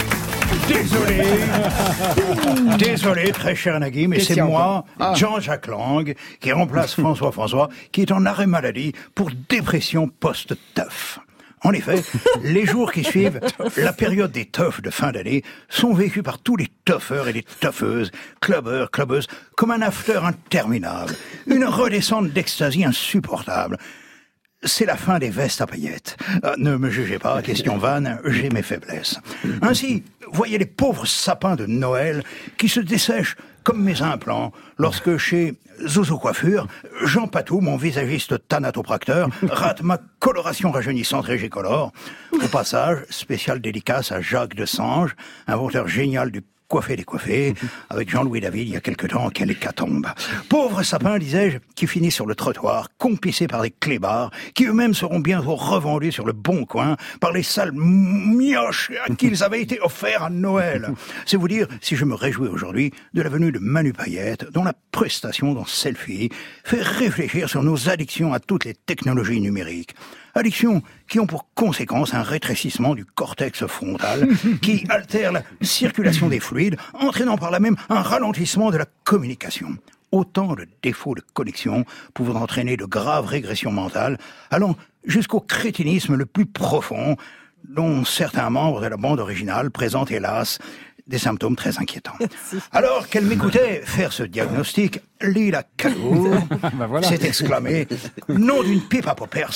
Désolé, très cher Nagui, mais c'est moi, Jean-Jacques Lang, qui remplace François, qui est en arrêt maladie pour dépression post-teuf. En effet, les jours qui suivent la période des teufs de fin d'année sont vécus par tous les teufeurs et les teufeuses, clubbeurs, clubbeuses, comme un after interminable, une redescente d'extasie insupportable. C'est la fin des vestes à paillettes. Ne me jugez pas, question vanne, j'ai mes faiblesses. Ainsi, voyez les pauvres sapins de Noël qui se dessèchent comme mes implants lorsque chez Zouzou Coiffure, Jean Patou, mon visagiste thanatopracteur, rate ma coloration rajeunissante Régécolor. Au passage, spéciale dédicace à Jacques de Sange, inventeur génial du coiffé décoiffé, avec Jean-Louis David il y a quelque temps, quelle hécatombe. Pauvres sapins, disais-je, qui finissent sur le trottoir, compissés par des clébards, qui eux-mêmes seront bientôt revendus sur le bon coin par les sales mioches à qui ils avaient été offerts à Noël. C'est vous dire si je me réjouis aujourd'hui de la venue de Manu Payette, dont la prestation dans Selfie fait réfléchir sur nos addictions à toutes les technologies numériques. Addictions qui ont pour conséquence un rétrécissement du cortex frontal qui altère la circulation des fluides, entraînant par là même un ralentissement de la communication. Autant de défauts de connexion pouvant entraîner de graves régressions mentales, allant jusqu'au crétinisme le plus profond, dont certains membres de la bande originale présentent hélas des symptômes très inquiétants. Alors qu'elle m'écoutait faire ce diagnostic, Lila Cadour s'est exclamée « Nom d'une pipe à poppers !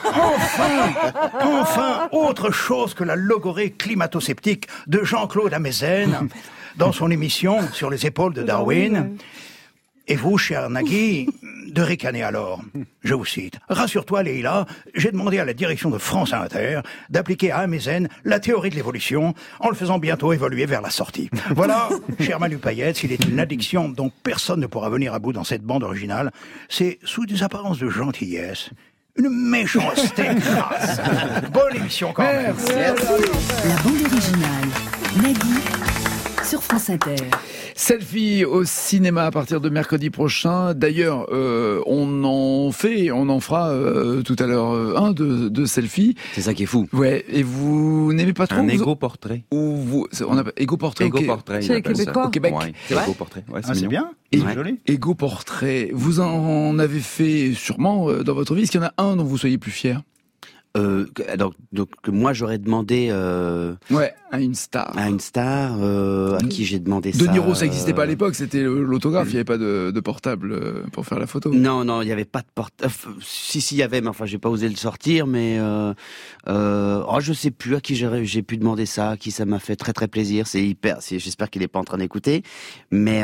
Enfin, autre chose que la logorée climato-sceptique de Jean-Claude Amezen dans son émission Sur les épaules de Darwin. » Et vous, cher Nagui, de ricaner alors. Je vous cite. « Rassure-toi, Leïla, j'ai demandé à la direction de France Inter d'appliquer à Amezen la théorie de l'évolution en le faisant bientôt évoluer vers la sortie. » Voilà, cher Manu Payette, s'il est une addiction dont personne ne pourra venir à bout dans cette bande originale, c'est sous des apparences de gentillesse, une méchanceté crasse. Bonne émission quand même. Merci. La bande originale, Nagui, sur France Inter. Selfie au cinéma à partir de mercredi prochain. D'ailleurs, on en fera tout à l'heure un de selfie. C'est ça qui est fou. Ouais. Et vous n'aimez pas trop Un égo-portrait. On appelle égo-portrait. Égo-portrait. Chez les Québécois. Au Québec. Ouais, C'est vrai égo-portrait. Ouais, Ah, c'est mignon. bien. Et- C'est joli. Égo-portrait. Vous en avez fait sûrement dans votre vie. Est-ce qu'il y en a un dont vous soyez plus fier? Donc moi j'aurais demandé Ouais, à une star. à une star à qui j'ai demandé ça. De Niro, ça n'existait pas à l'époque, c'était l'autographe, il n'y avait pas de portable pour faire la photo. Non, il y avait pas de portable. Si, il y avait, mais enfin, j'ai pas osé le sortir. Mais je sais plus à qui j'ai pu demander ça, à qui ça m'a fait très très plaisir. J'espère qu'il est pas en train d'écouter. Mais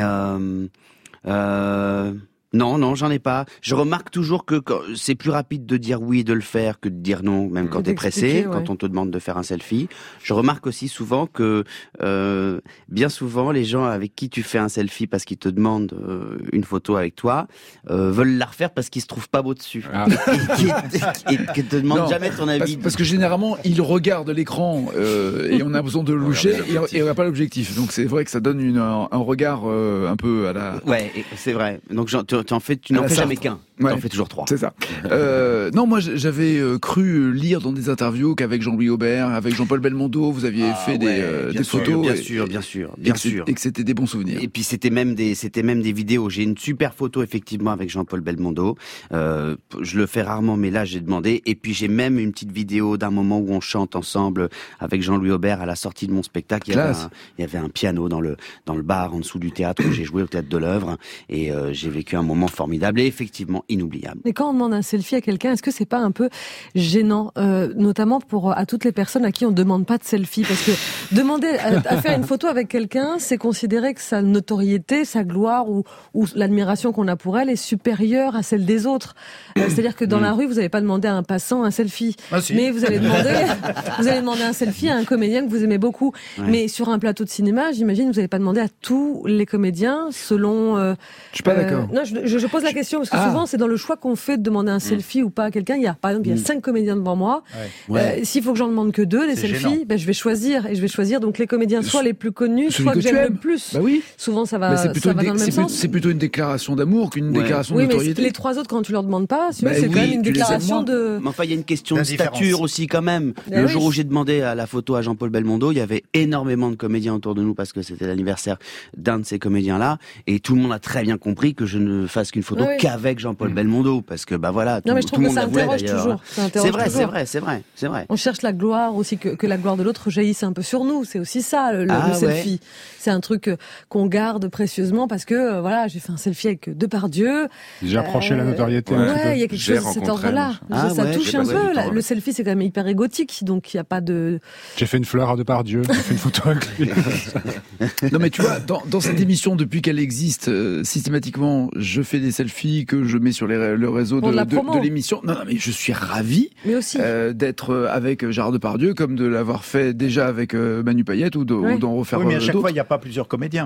non, j'en ai pas. Je remarque toujours que c'est plus rapide de dire oui et de le faire que de dire non, même quand t'es pressé, quand on te demande de faire un selfie. Je remarque aussi souvent que, bien souvent, les gens avec qui tu fais un selfie parce qu'ils te demandent une photo avec toi, veulent la refaire parce qu'ils se trouvent pas beaux dessus. Ah. Et que te demandent Non, jamais ton avis. Parce que généralement, ils regardent l'écran et on a besoin de loucher et on n'a pas l'objectif. Donc c'est vrai que ça donne un regard un peu à la... Ouais, c'est vrai. Donc tu n'en fais jamais qu'un. Ouais. T'en fais toujours 3. C'est ça. Non, moi j'avais cru lire dans des interviews qu'avec Jean-Louis Aubert, avec Jean-Paul Belmondo, vous aviez fait des photos. Bien sûr. Et que c'était des bons souvenirs. Et puis c'était même des vidéos. J'ai une super photo effectivement avec Jean-Paul Belmondo. Je le fais rarement, mais là j'ai demandé. Et puis j'ai même une petite vidéo d'un moment où on chante ensemble avec Jean-Louis Aubert à la sortie de mon spectacle. Il y avait un piano dans le bar en dessous du théâtre où j'ai joué au théâtre de l'Œuvre et j'ai vécu un moment formidable et effectivement inoubliable. Mais quand on demande un selfie à quelqu'un, est-ce que c'est pas un peu gênant, notamment à toutes les personnes à qui on demande pas de selfie, parce que demander à faire une photo avec quelqu'un, c'est considérer que sa notoriété, sa gloire ou l'admiration qu'on a pour elle est supérieure à celle des autres. C'est-à-dire que dans la rue, vous n'allez pas demander à un passant un selfie, mais vous allez demander un selfie à un comédien que vous aimez beaucoup. Ouais. Mais sur un plateau de cinéma, j'imagine, vous n'allez pas demander à tous les comédiens selon. Je suis pas d'accord. Non, je pose la question parce que souvent c'est dans le choix qu'on fait de demander un selfie ou pas à quelqu'un. Par exemple, il y a 5 comédiens devant moi. S'il faut que j'en demande que 2, des selfies, je vais choisir. Donc les comédiens soit les plus connus, soit que j'aime le plus. Bah oui. Souvent ça va dans le même sens. C'est plutôt une déclaration d'amour qu'une déclaration de notoriété. Mais les 3 autres, quand tu leur demandes pas, c'est quand même une déclaration de. Mais enfin, il y a une question de stature aussi quand même. Le jour où j'ai demandé à la photo à Jean-Paul Belmondo, il y avait énormément de comédiens autour de nous parce que c'était l'anniversaire d'un de ces comédiens-là, et tout le monde a très bien compris que je ne fasse qu'une photo qu'avec Jean-Paul Belmondo, parce que voilà, tout le monde la voulait d'ailleurs. C'est vrai. On cherche la gloire aussi, que la gloire de l'autre jaillisse un peu sur nous. C'est aussi ça le selfie. C'est un truc qu'on garde précieusement parce que j'ai fait un selfie avec Depardieu. J'ai approché la notoriété. Il y a quelque chose de cet ordre-là. Ça touche un peu. Le selfie, c'est quand même hyper égotique, donc il n'y a pas de. J'ai fait une fleur à Depardieu. J'ai fait une photo avec lui. Non mais tu vois, dans cette émission, depuis qu'elle existe, systématiquement, je fais des selfies que je mets sur le réseau de l'émission. Non, mais je suis ravi d'être avec Gérard Depardieu, comme de l'avoir fait déjà avec Manu Payette ou d'en refaire d'autres. Oui, mais à chaque fois, il n'y a pas plusieurs comédiens.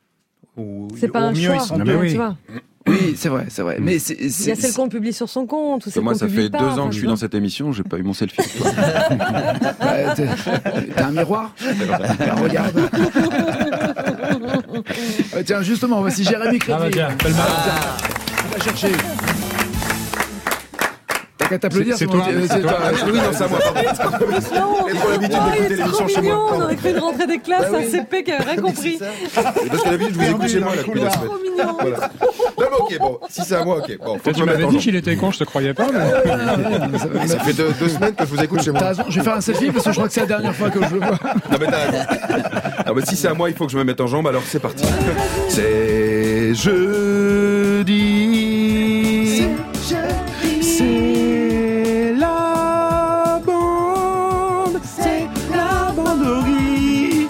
C'est pas un choix, ils sont deux, tu vois. Oui, c'est vrai. Mais il y a celle qu'on publie sur son compte. Ou moi, ça fait 2 ans que je suis dans cette émission, j'ai pas eu mon selfie. T'as un miroir? Regarde. Tiens, justement, voici Jérémy Crédville. Tiens, fais le malin. On va chercher. T'as qu'à t'applaudir. C'est toi. Oui, non, c'est à moi. Non, J'ai trop l'habitude il d'écouter est trop l'émission chez mignon. moi. On aurait fait une rentrée des classes, Bah un oui. CP qui a rien compris. Parce que d'habitude, je vous écoute chez moi, là, depuis 2 semaines. Trop mignon. Voilà. Non, mais ok, bon, si c'est à moi, ok. Bon, faut Toi, que je tu me mette m'avais en dit jambe. qu'il était con, je te croyais pas. Mais... Ça fait 2 semaines que je vous écoute chez moi. T'as raison, je vais faire un selfie parce que je crois que c'est la dernière fois que je le vois. Non, mais t'as raison. Non, mais si c'est à moi, il faut que je me mette en jambe, alors c'est parti. C'est jeudi. C'est la bande. C'est la bande originale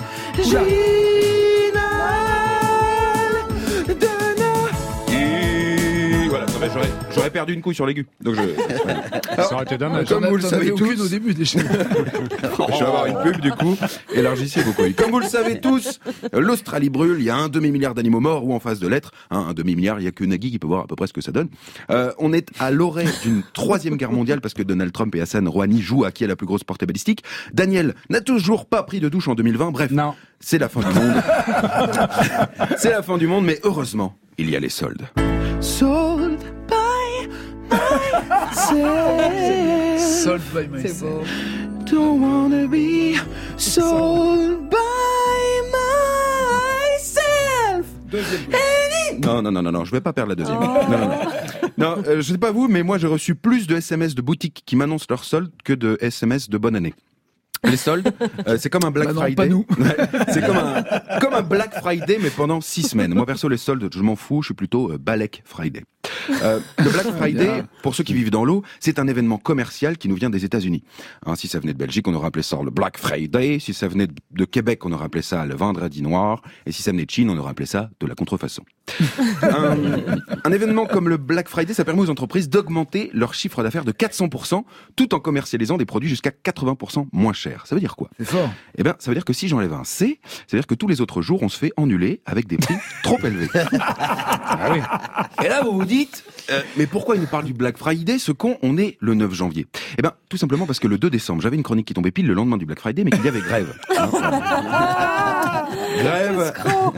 de Nagui. Voilà, non, mais j'aurais perdu une couille sur l'aigu. Donc Ça aurait été dommage. Comme vous le T'en savez avais aucune tous. au début déjà. Je vais avoir une pub du coup. Élargissez vos couilles. Comme vous le savez tous, l'Australie brûle. Il y a 1 demi-milliard d'animaux morts ou en phase de lettres. Un demi-milliard, il y a que Nagui qui peut voir à peu près ce que ça donne. On est à l'orée d'une 3e guerre mondiale parce que Donald Trump et Hassan Rouhani jouent à qui a la plus grosse portée balistique. Daniel n'a toujours pas pris de douche en 2020. Bref, Non. c'est la fin du monde. C'est la fin du monde, mais heureusement, il y a les soldes. Sold by myself. Sold by myself. C'est beau. Don't wanna be sold by myself. Non, je vais pas perdre la deuxième. Non, je sais pas vous, mais moi j'ai reçu plus de SMS de boutiques qui m'annoncent leurs soldes que de SMS de bonne année. Les soldes, c'est comme un Black Bah non, Friday. pas nous. Ouais, c'est comme un Black Friday, mais pendant 6 semaines. Moi, perso, les soldes, je m'en fous, je suis plutôt Balek Friday. Le Black Friday, pour ceux qui vivent dans l'eau, c'est un événement commercial qui nous vient des États-Unis. Hein, si ça venait de Belgique, on aurait appelé ça le Black Friday. Si ça venait de Québec, on aurait appelé ça le Vendredi Noir. Et si ça venait de Chine, on aurait appelé ça de la contrefaçon. Un événement comme le Black Friday, ça permet aux entreprises d'augmenter leur chiffre d'affaires de 400%, tout en commercialisant des produits jusqu'à 80% moins chers. Ça veut dire quoi? C'est fort. Eh ben, ça veut dire que si j'enlève un C, ça veut dire que tous les autres jours, on se fait ennuler avec des prix trop élevés. Ah oui. Et là, vous vous dites, mais pourquoi il nous parle du Black Friday, ce con, on est le 9 janvier? Eh ben, tout simplement parce que le 2 décembre, j'avais une chronique qui tombait pile le lendemain du Black Friday, mais qu'il y avait grève. Hein, grève.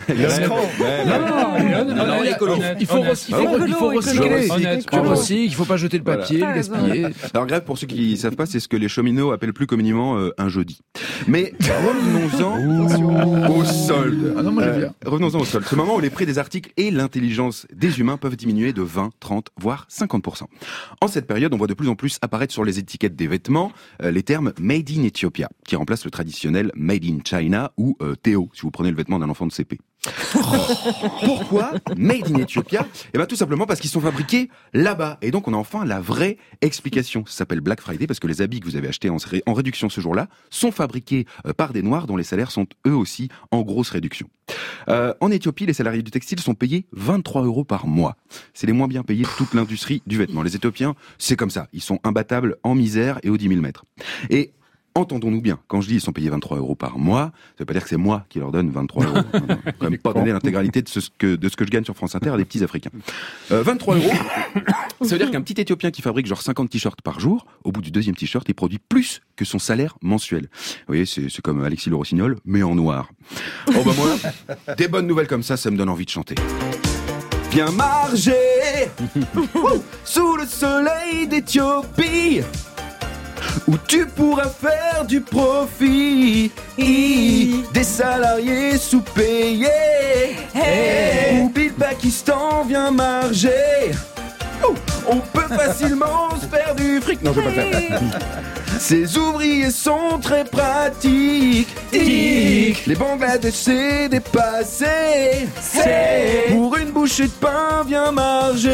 Il faut recycler. Honnête. Tu recycles, il faut pas jeter le papier, le gaspiller. Alors grève, pour ceux qui savent pas, c'est ce que les cheminots appellent plus communément un jeudi. Mais revenons-en au solde. Ah non, moi j'aime bien. Revenons-en au solde. Ce moment où les prix des articles et l'intelligence des humains peuvent diminuer de 20, 30, voire 50%. En cette période, on voit de plus en plus apparaître sur les étiquettes des vêtements les termes Made in Ethiopia, qui remplacent le traditionnel Made in China ou Théo, si vous prenez le vêtement d'un enfant de CP. Pourquoi Made in Ethiopia? Eh ben tout simplement parce qu'ils sont fabriqués là-bas. Et donc on a enfin la vraie explication. Ça s'appelle Black Friday parce que les habits que vous avez achetés en réduction ce jour-là sont fabriqués par des Noirs dont les salaires sont eux aussi en grosse réduction. En Éthiopie, les salariés du textile sont payés 23 € par mois. C'est les moins bien payés de toute l'industrie du vêtement. Les Éthiopiens, c'est comme ça. Ils sont imbattables en misère et aux 10 000 mètres. Et entendons-nous bien, quand je dis ils sont payés 23 € par mois, ça veut pas dire que c'est moi qui leur donne 23 €. Quand même pas donner l'intégralité de ce que je gagne sur France Inter à des petits Africains. 23 €, ça veut dire qu'un petit Éthiopien qui fabrique genre 50 t-shirts par jour, au bout du 2e t-shirt, il produit plus que son salaire mensuel. Vous voyez, c'est comme Alexis Le Rossignol, mais en noir. Oh bah moi, des bonnes nouvelles comme ça me donne envie de chanter. Bien marger sous le soleil d'Éthiopie, où tu pourras faire du profit, des salariés sous-payés, où le Pakistan vient marger, on peut facilement se faire du fric. Non, je vais pas le faire. Ces ouvriers sont très pratiques, les Bangladeshs c'est dépassé, pour une bouchée de pain viens marger.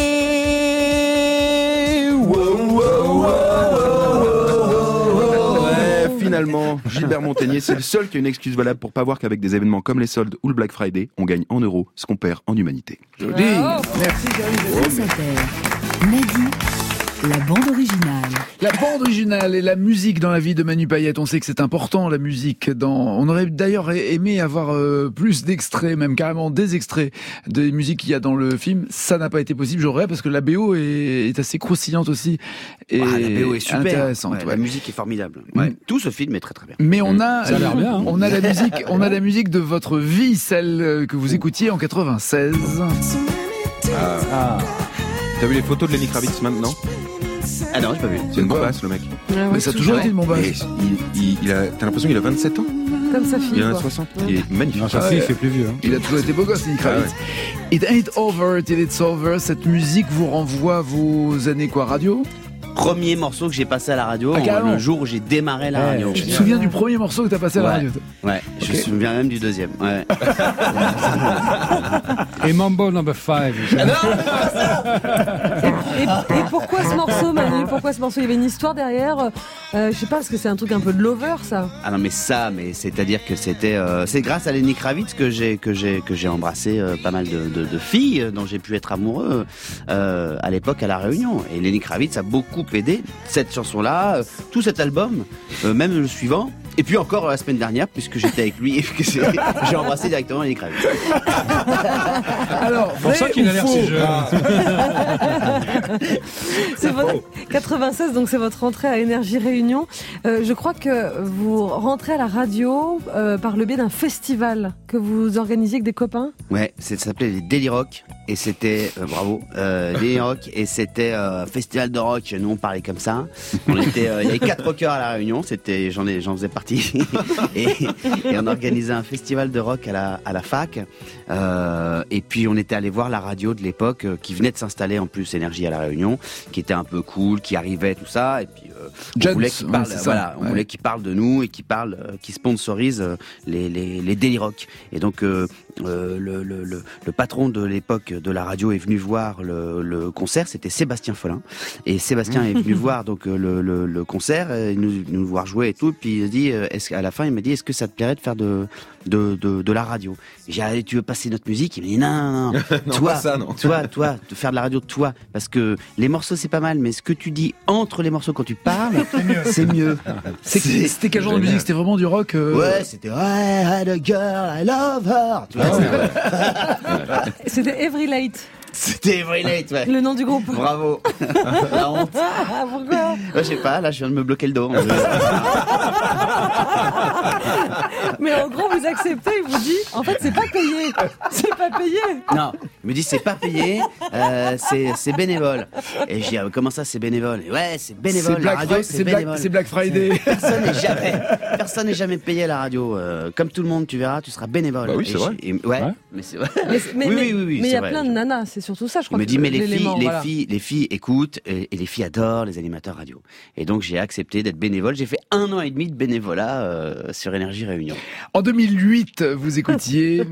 Wow, wow, wow. Finalement, Gilbert Montagnier, c'est le seul qui a une excuse valable pour pas voir qu'avec des événements comme les soldes ou le Black Friday, on gagne en euros ce qu'on perd en humanité. Joli. Merci, France Inter. Nagui, la bande originale. La bande originale et la musique dans la vie de Manu Payette, on sait que c'est important, la musique. On aurait d'ailleurs aimé avoir plus d'extraits, même carrément des extraits des musiques qu'il y a dans le film. Ça n'a pas été possible, j'aurais, parce que la BO est assez croustillante aussi. Et la BO est super. Intéressante. Ouais. La musique est formidable. Ouais. Tout ce film est très très bien. Mais on a, Ça a l'air bien, hein. on a la musique de votre vie, celle que vous écoutiez en 96. T'as vu les photos de Lenny Kravitz maintenant? Ah non, j'ai pas vu. C'est une bombasse, le mec. Mais ça a toujours été une bombasse. T'as l'impression qu'il a 27 ans? Comme sa fille. Il en a quoi. 60. Il est magnifique. Non, sa fille, il fait plus vieux. Hein. Il a toujours été beau gosse, Lenny Kravitz. It ain't over till it's over. Cette musique vous renvoie à vos années quoi, radio? Premier morceau que j'ai passé à la radio, carrément. le jour où j'ai démarré la radio. Tu te souviens du premier morceau que t'as passé à la radio? Ouais, je me souviens même du deuxième. Ouais. Et Mambo Number 5. Et pourquoi ce morceau, Manu? Pourquoi ce morceau? Il y avait une histoire derrière. Je sais pas, parce que c'est un truc un peu de lover, ça. Ah non, mais c'est-à-dire que c'est grâce à Lenny Kravitz que j'ai embrassé pas mal de filles dont j'ai pu être amoureux à l'époque à La Réunion. Et Lenny Kravitz a beaucoup aidé cette chanson-là, tout cet album, même le suivant. Et puis encore la semaine dernière, puisque j'étais avec lui et que j'ai embrassé directement Lenny Kravitz. Alors, C'est pour ça qu'il a l'air si jeune. C'est votre 96, donc c'est votre rentrée à Énergie Réunion. Je crois que vous rentrez à la radio par le biais d'un festival que vous organisiez avec des copains. Ouais, ça s'appelait les Daily Rock et c'était bravo, Daily Rock et c'était festival de rock. Nous on parlait comme ça. On était, il y avait 4 rockers à la Réunion. J'en faisais partie et on organisait un festival de rock à la fac. Et puis on était allé voir la radio de l'époque qui venait de s'installer en plus Énergie à la Réunion, qui était un peu cool, qui arrivait tout ça. Et puis on voulait qu'il parle, on voulait qu'il parle de nous et qu'il sponsorise les Daily Rock. Et donc le patron de l'époque de la radio est venu voir le concert, c'était Sébastien Follin. Et Sébastien est venu voir donc le concert, nous voir jouer et tout. Puis il a dit, à la fin, il m'a dit, est-ce que ça te plairait de faire de la radio? J'ai dit, allez, tu veux passer notre musique? Il m'a dit, non, toi, de faire de la radio, toi, parce que les morceaux c'est pas mal, mais ce que tu dis entre les morceaux quand tu parles, c'est mieux. C'était quel genre de musique? C'était vraiment du rock? Ouais, c'était I had a girl, I love her. Tu vois, C'était Every Late. C'était Every Late, ouais. Le nom du groupe. Bravo. La honte. Pourquoi? Je sais pas, là je viens de me bloquer le dos. Mais en gros, vous acceptez, il vous dit, en fait, c'est pas payé. C'est pas payé. Non, il me dit c'est pas payé, c'est bénévole. Et je dis, comment ça c'est bénévole? Et ouais, c'est bénévole, la radio c'est bénévole. C'est Black Friday. Personne n'est jamais payé à la radio. Comme tout le monde, tu verras, tu seras bénévole. Bah oui, c'est vrai. Mais c'est vrai. Mais Oui, il y a vrai. plein de nanas, c'est surtout ça, je crois. Il me dit, mais voilà. les filles écoutent et les filles adorent les animateurs radio. Et donc j'ai accepté d'être bénévole. J'ai fait 1 an et demi de bénévolat sur Énergie Réunion. En 2008, vous écoutiez...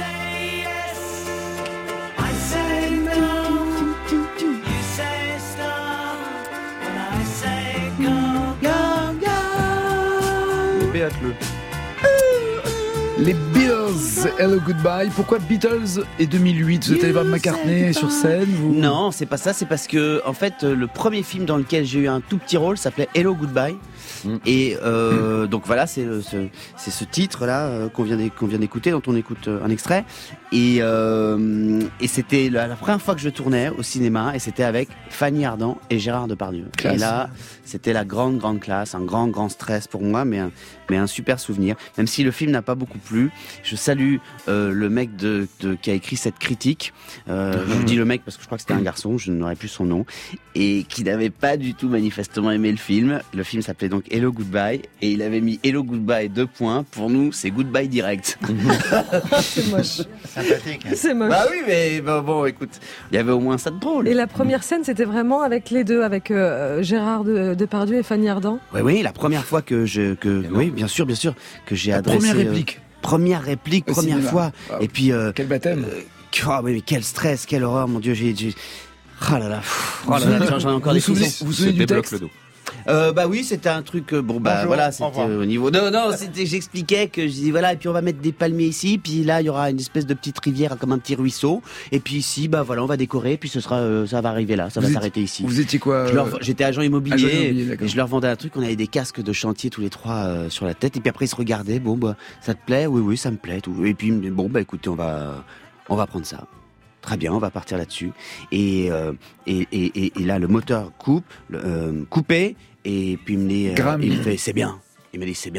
Les Beatles, Hello Goodbye. Pourquoi Beatles et 2008? Vous êtes allé voir McCartney sur scène Non, c'est pas ça. C'est parce que, en fait, le premier film dans lequel j'ai eu un tout petit rôle s'appelait Hello Goodbye. Et donc voilà, c'est ce titre-là qu'on vient d'écouter, dont on écoute un extrait. Et c'était la première fois que je tournais au cinéma, et c'était avec Fanny Ardant et Gérard Depardieu. Classe. Et là, c'était la grande classe, un grand stress pour moi, mais un super souvenir. Même si le film n'a pas beaucoup plu, je salue le mec qui a écrit cette critique. Je dis le mec parce que je crois que c'était un garçon, je n'aurais plus son nom, et qui n'avait pas du tout manifestement aimé le film. Le film s'appelait donc Hello Goodbye, et il avait mis Hello Goodbye 2 points. Pour nous, c'est Goodbye direct. C'est moche. Sympathique. C'est moche. Bah oui, mais bon, écoute, il y avait au moins ça de drôle. Et la première scène, c'était vraiment avec les deux, avec Gérard Depardieu et Fanny Ardant. Oui, la première fois oui, bien sûr, que j'ai adressé. Première réplique. Première cinéma. fois. Wow. Et puis. Quel baptême. Oui, mais quel stress, quelle horreur, mon Dieu, j'ai. Oh là là, j'en ai encore des Vous vous souvenez du débloque texte? le dos. Bah oui, c'était un truc Bonjour, voilà, au c'était revoir. au niveau j'expliquais que je dis voilà, et puis on va mettre des palmiers ici, puis là il y aura une espèce de petite rivière comme un petit ruisseau, et puis ici voilà, on va décorer, puis ça va arriver là, ça va s'arrêter ici. Vous étiez quoi? J'étais agent immobilier, d'accord. et je leur vendais un truc, on avait des casques de chantier tous les trois sur la tête, et puis après ils se regardaient, ça te plaît? Oui, ça me plaît, tout. Et puis écoutez, on va prendre ça. Très bien, on va partir là-dessus. Et là, le moteur coupé, et puis il me dit, il fait, c'est bien. Il me dit, c'est bien.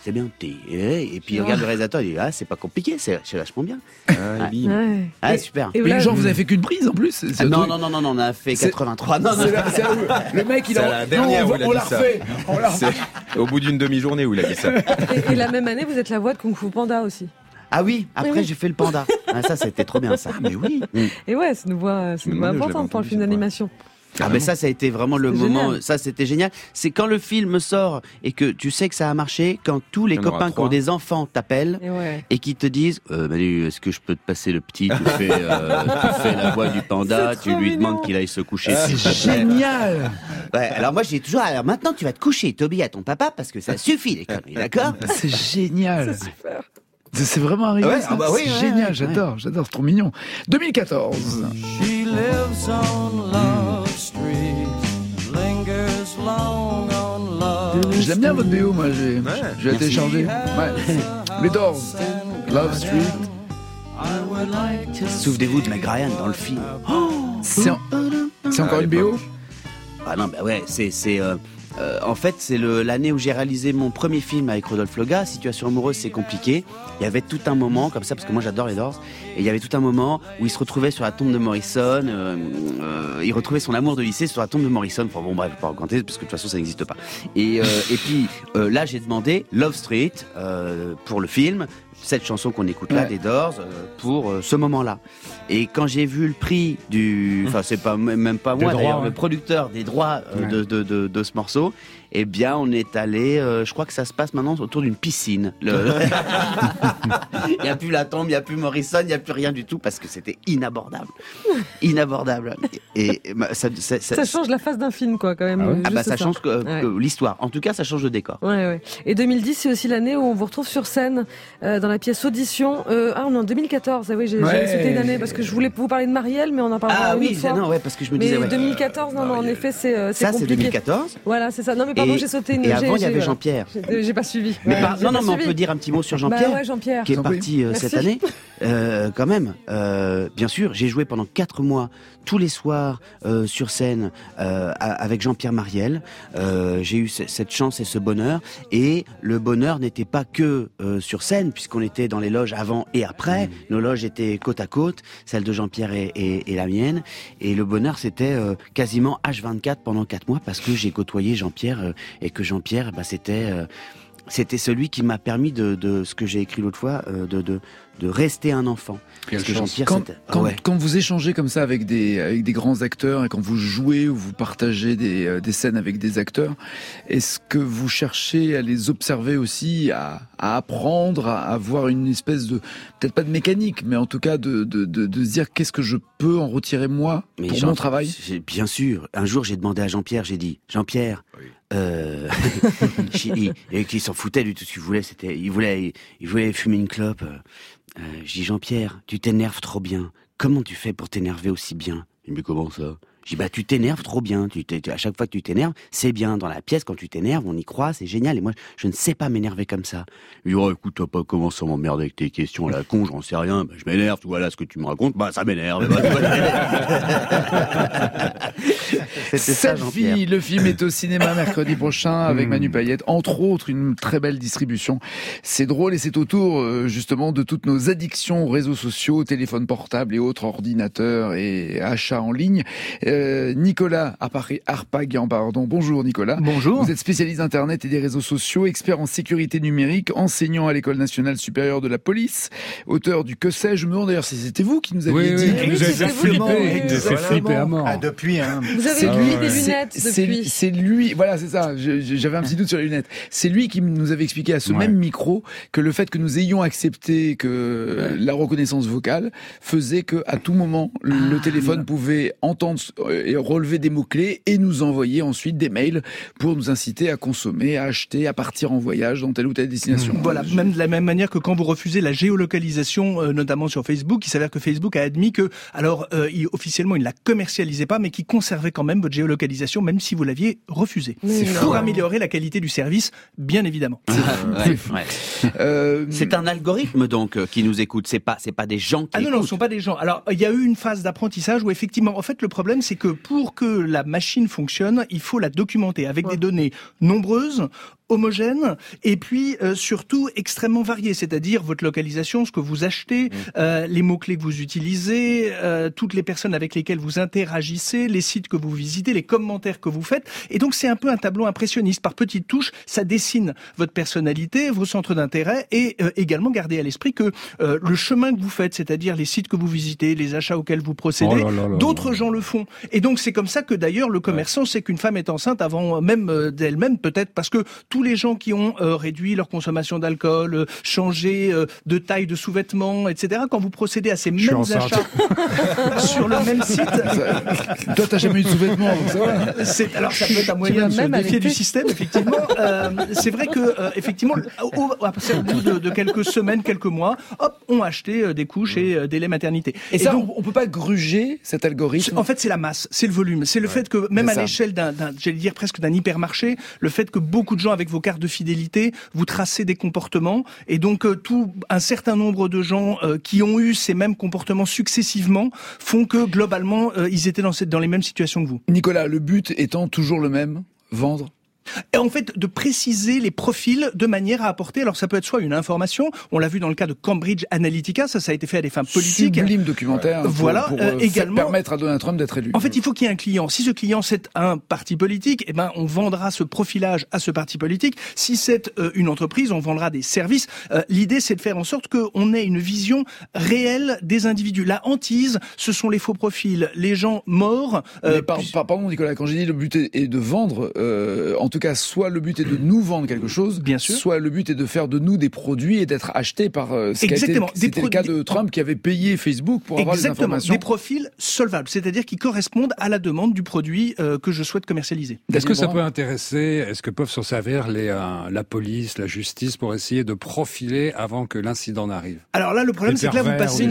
c'est bien. Et puis il regarde le réalisateur, il dit, ah, c'est pas compliqué, c'est vachement bien. Ah, super. Mais là, genre, vous avez fait qu'une prise en plus? Non, on a fait 83. Non. Le mec, il C'est la dernière où il a on dit l'a ça. refait. C'est au bout d'une demi-journée où il a dit ça. et la même année, vous êtes la voix de Kung Fu Panda aussi. Ah oui, après Oui. j'ai fait le panda. Ah, ça, c'était trop bien, ça. Mais oui. Et ouais, c'est une voix importante pour le film d'animation. Ah ben ça a été vraiment le C'est moment, génial. ça c'était génial. C'est quand le film sort et que tu sais que ça a marché, quand tous les Il y en aura copains qui ont 3. des enfants t'appellent Et ouais. et qui te disent Manu, est-ce que je peux te passer le petit, tu fais la voix du panda, C'est tu trop lui mignon. demandes qu'il aille se coucher. C'est génial. Ouais, alors moi j'ai toujours, alors maintenant tu vas te coucher, t'obéis à ton papa parce que ça suffit les conneries, d'accord? C'est génial. C'est super. C'est vraiment arrivé. Ouais, ça. ah bah oui, C'est ouais, génial, ouais. j'adore, c'est trop mignon. 2014. She lives on Love Street, lingers long on Love. Je l'aime bien votre BO, moi, je vais la télécharger. Ouais. Les Doors, Love Street. Souvenez-vous de Meg Ryan dans le film. C'est encore une BO? Ah non, bah ouais, en fait, c'est l'année où j'ai réalisé mon premier film avec Rodolphe Loga, Situation amoureuse, c'est compliqué. Il y avait tout un moment comme ça, parce que moi j'adore les Doors, et il y avait tout un moment où il se retrouvait sur la tombe de Morrison, il retrouvait son amour de lycée sur la tombe de Morrison. Enfin bon, bref, je vais pas raconter, parce que de toute façon ça n'existe pas. Et puis là, j'ai demandé Love Street pour le film, cette chanson qu'on écoute là, des Doors, pour ce moment-là. Et quand j'ai vu le prix enfin c'est pas même pas moi d'ailleurs, le producteur des droits de ce morceau, eh bien on est allé, je crois que ça se passe maintenant autour d'une piscine. Il y a plus la tombe, il y a plus Morrison, il y a plus rien du tout parce que c'était inabordable. Et Ça change la face d'un film, quoi, quand même. Ah bah juste ça change Ouais. l'histoire. En tout cas, ça change le décor. Ouais. Et 2010, c'est aussi l'année où on vous retrouve sur scène dans la pièce Audition. On est en 2014. Ah oui, j'ai sauté une année parce que je voulais vous parler de Marielle, mais on en parlera Ah une oui, autre fois. non, ouais, parce que je me Mais disais. Ouais. 2014, non, en effet, c'est Ça, compliqué. c'est 2014. Voilà, c'est ça. Non, mais pardon, j'ai sauté une. Et avant, il y j'ai- avait voilà. Jean-Pierre. J'ai pas suivi. Mais Ouais, j'ai non, pas mais on suivi. peut dire un petit mot sur Jean-Pierre, Bah ouais, Jean-Pierre. qui est J'en prie. parti cette année. Quand même, bien sûr, j'ai joué pendant 4 mois tous les soirs sur scène avec Jean-Pierre Marielle. J'ai eu cette chance et ce bonheur. Et le bonheur n'était pas que sur scène, puisqu'on était dans les loges avant et après. Nos loges étaient côte à côte, celle de Jean-Pierre et la mienne. Et le bonheur, c'était quasiment H24 pendant 4 mois, parce que j'ai côtoyé Jean-Pierre et que Jean-Pierre, c'était celui qui m'a permis de ce que j'ai écrit l'autre fois, de rester un enfant. Parce que Jean-Pierre, Quand vous échangez comme ça avec des grands acteurs et quand vous jouez ou vous partagez des scènes avec des acteurs, est-ce que vous cherchez à les observer aussi, à apprendre, à avoir une espèce de, peut-être pas de mécanique, mais en tout cas de se dire qu'est-ce que je peux en retirer moi pour mon travail? Bien sûr. Un jour, j'ai demandé à Jean-Pierre, j'ai dit, Jean-Pierre, et qui s'en foutait du tout ce qu'il voulait, il voulait fumer une clope. Je dis, Jean-Pierre, tu t'énerves trop bien. Comment tu fais pour t'énerver aussi bien? Il me dit, comment ça? Je dis, tu t'énerves trop bien. À chaque fois que tu t'énerves, c'est bien. Dans la pièce, quand tu t'énerves, on y croit, c'est génial. Et moi, je ne sais pas m'énerver comme ça. Il dit, écoute, t'as pas commencé à m'emmerder avec tes questions à la con, j'en sais rien. Je m'énerve, tu vois là ce que tu me racontes, ça m'énerve. C'était ça, Jean-Pierre. Le film est au cinéma mercredi prochain avec Manu Payette. Entre autres, une très belle distribution. C'est drôle et c'est autour, justement, de toutes nos addictions aux réseaux sociaux, téléphones portables et autres ordinateurs et achats en ligne. Nicolas Arpagian, bonjour Nicolas. Bonjour. Vous êtes spécialiste Internet et des réseaux sociaux, expert en sécurité numérique, enseignant à l'École nationale supérieure de la police, auteur du Que sais-je. Je me demande d'ailleurs si c'était vous qui nous aviez dit. qui nous avez fait flipper à mort. Depuis, Vous avez mis des lunettes depuis. C'est lui, voilà, c'est ça. J'avais un petit doute sur les lunettes. C'est lui qui nous avait expliqué à ce même micro que le fait que nous ayons accepté que la reconnaissance vocale faisait que à tout moment le téléphone pouvait entendre et relever des mots-clés et nous envoyer ensuite des mails pour nous inciter à consommer, à acheter, à partir en voyage dans telle ou telle destination. Voilà, même de la même manière que quand vous refusez la géolocalisation, notamment sur Facebook, il s'avère que Facebook a admis que, officiellement, il ne la commercialisait pas, mais qu'il conservait quand même votre géolocalisation, même si vous l'aviez refusée. Pour améliorer la qualité du service, bien évidemment. C'est un algorithme donc qui nous écoute. C'est pas des gens qui. Non, ce sont pas des gens. Alors, il y a eu une phase d'apprentissage où effectivement, en fait, le problème, c'est que pour que la machine fonctionne, il faut la documenter avec des données nombreuses, homogène et puis surtout extrêmement varié, c'est-à-dire votre localisation, ce que vous achetez, les mots-clés que vous utilisez, toutes les personnes avec lesquelles vous interagissez, les sites que vous visitez, les commentaires que vous faites. Et donc c'est un peu un tableau impressionniste. Par petites touches, ça dessine votre personnalité, vos centres d'intérêt et également garder à l'esprit que le chemin que vous faites, c'est-à-dire les sites que vous visitez, les achats auxquels vous procédez, d'autres gens le font. Et donc c'est comme ça que d'ailleurs le commerçant sait qu'une femme est enceinte avant même d'elle-même, peut-être parce que tous les gens qui ont réduit leur consommation d'alcool, changé de taille de sous-vêtements, etc., quand vous procédez à ces mêmes achats sur le même site... Toi, t'as jamais eu de sous-vêtements, donc ça va. Alors ça peut être un moyen de se défier du système, effectivement. C'est vrai que, effectivement, au bout de quelques semaines, quelques mois, hop, on a acheté des couches et des laits maternité. Et ça, donc, on peut pas gruger cet algorithme? En fait, c'est la masse, c'est le volume. C'est le fait que, même à l'échelle j'allais dire presque d'un hypermarché, le fait que beaucoup de gens avec vos cartes de fidélité, vous tracez des comportements, et donc un certain nombre de gens qui ont eu ces mêmes comportements successivement font que, globalement, ils étaient dans les mêmes situations que vous. Nicolas, le but étant toujours le même, vendre? Et en fait, de préciser les profils de manière à apporter, alors ça peut être soit une information, on l'a vu dans le cas de Cambridge Analytica, ça a été fait à des fins politiques. Sublime documentaire pour également permettre à Donald Trump d'être élu. En fait, il faut qu'il y ait un client. Si ce client c'est un parti politique, eh ben on vendra ce profilage à ce parti politique. Si c'est une entreprise, on vendra des services. L'idée, c'est de faire en sorte qu'on ait une vision réelle des individus. La hantise, ce sont les faux profils, les gens morts. Pardon Nicolas, quand j'ai dit le but est de vendre, en tout cas, soit le but est de nous vendre quelque chose, bien sûr, soit le but est de faire de nous des produits et d'être achetés par c'était le cas de Trump qui avait payé Facebook pour avoir des informations. Des profils solvables, c'est-à-dire qui correspondent à la demande du produit que je souhaite commercialiser. Est-ce que ça peut intéresser, est-ce que peuvent s'en servir la police, la justice pour essayer de profiler avant que l'incident n'arrive? Alors là, le problème, c'est que là, vous passez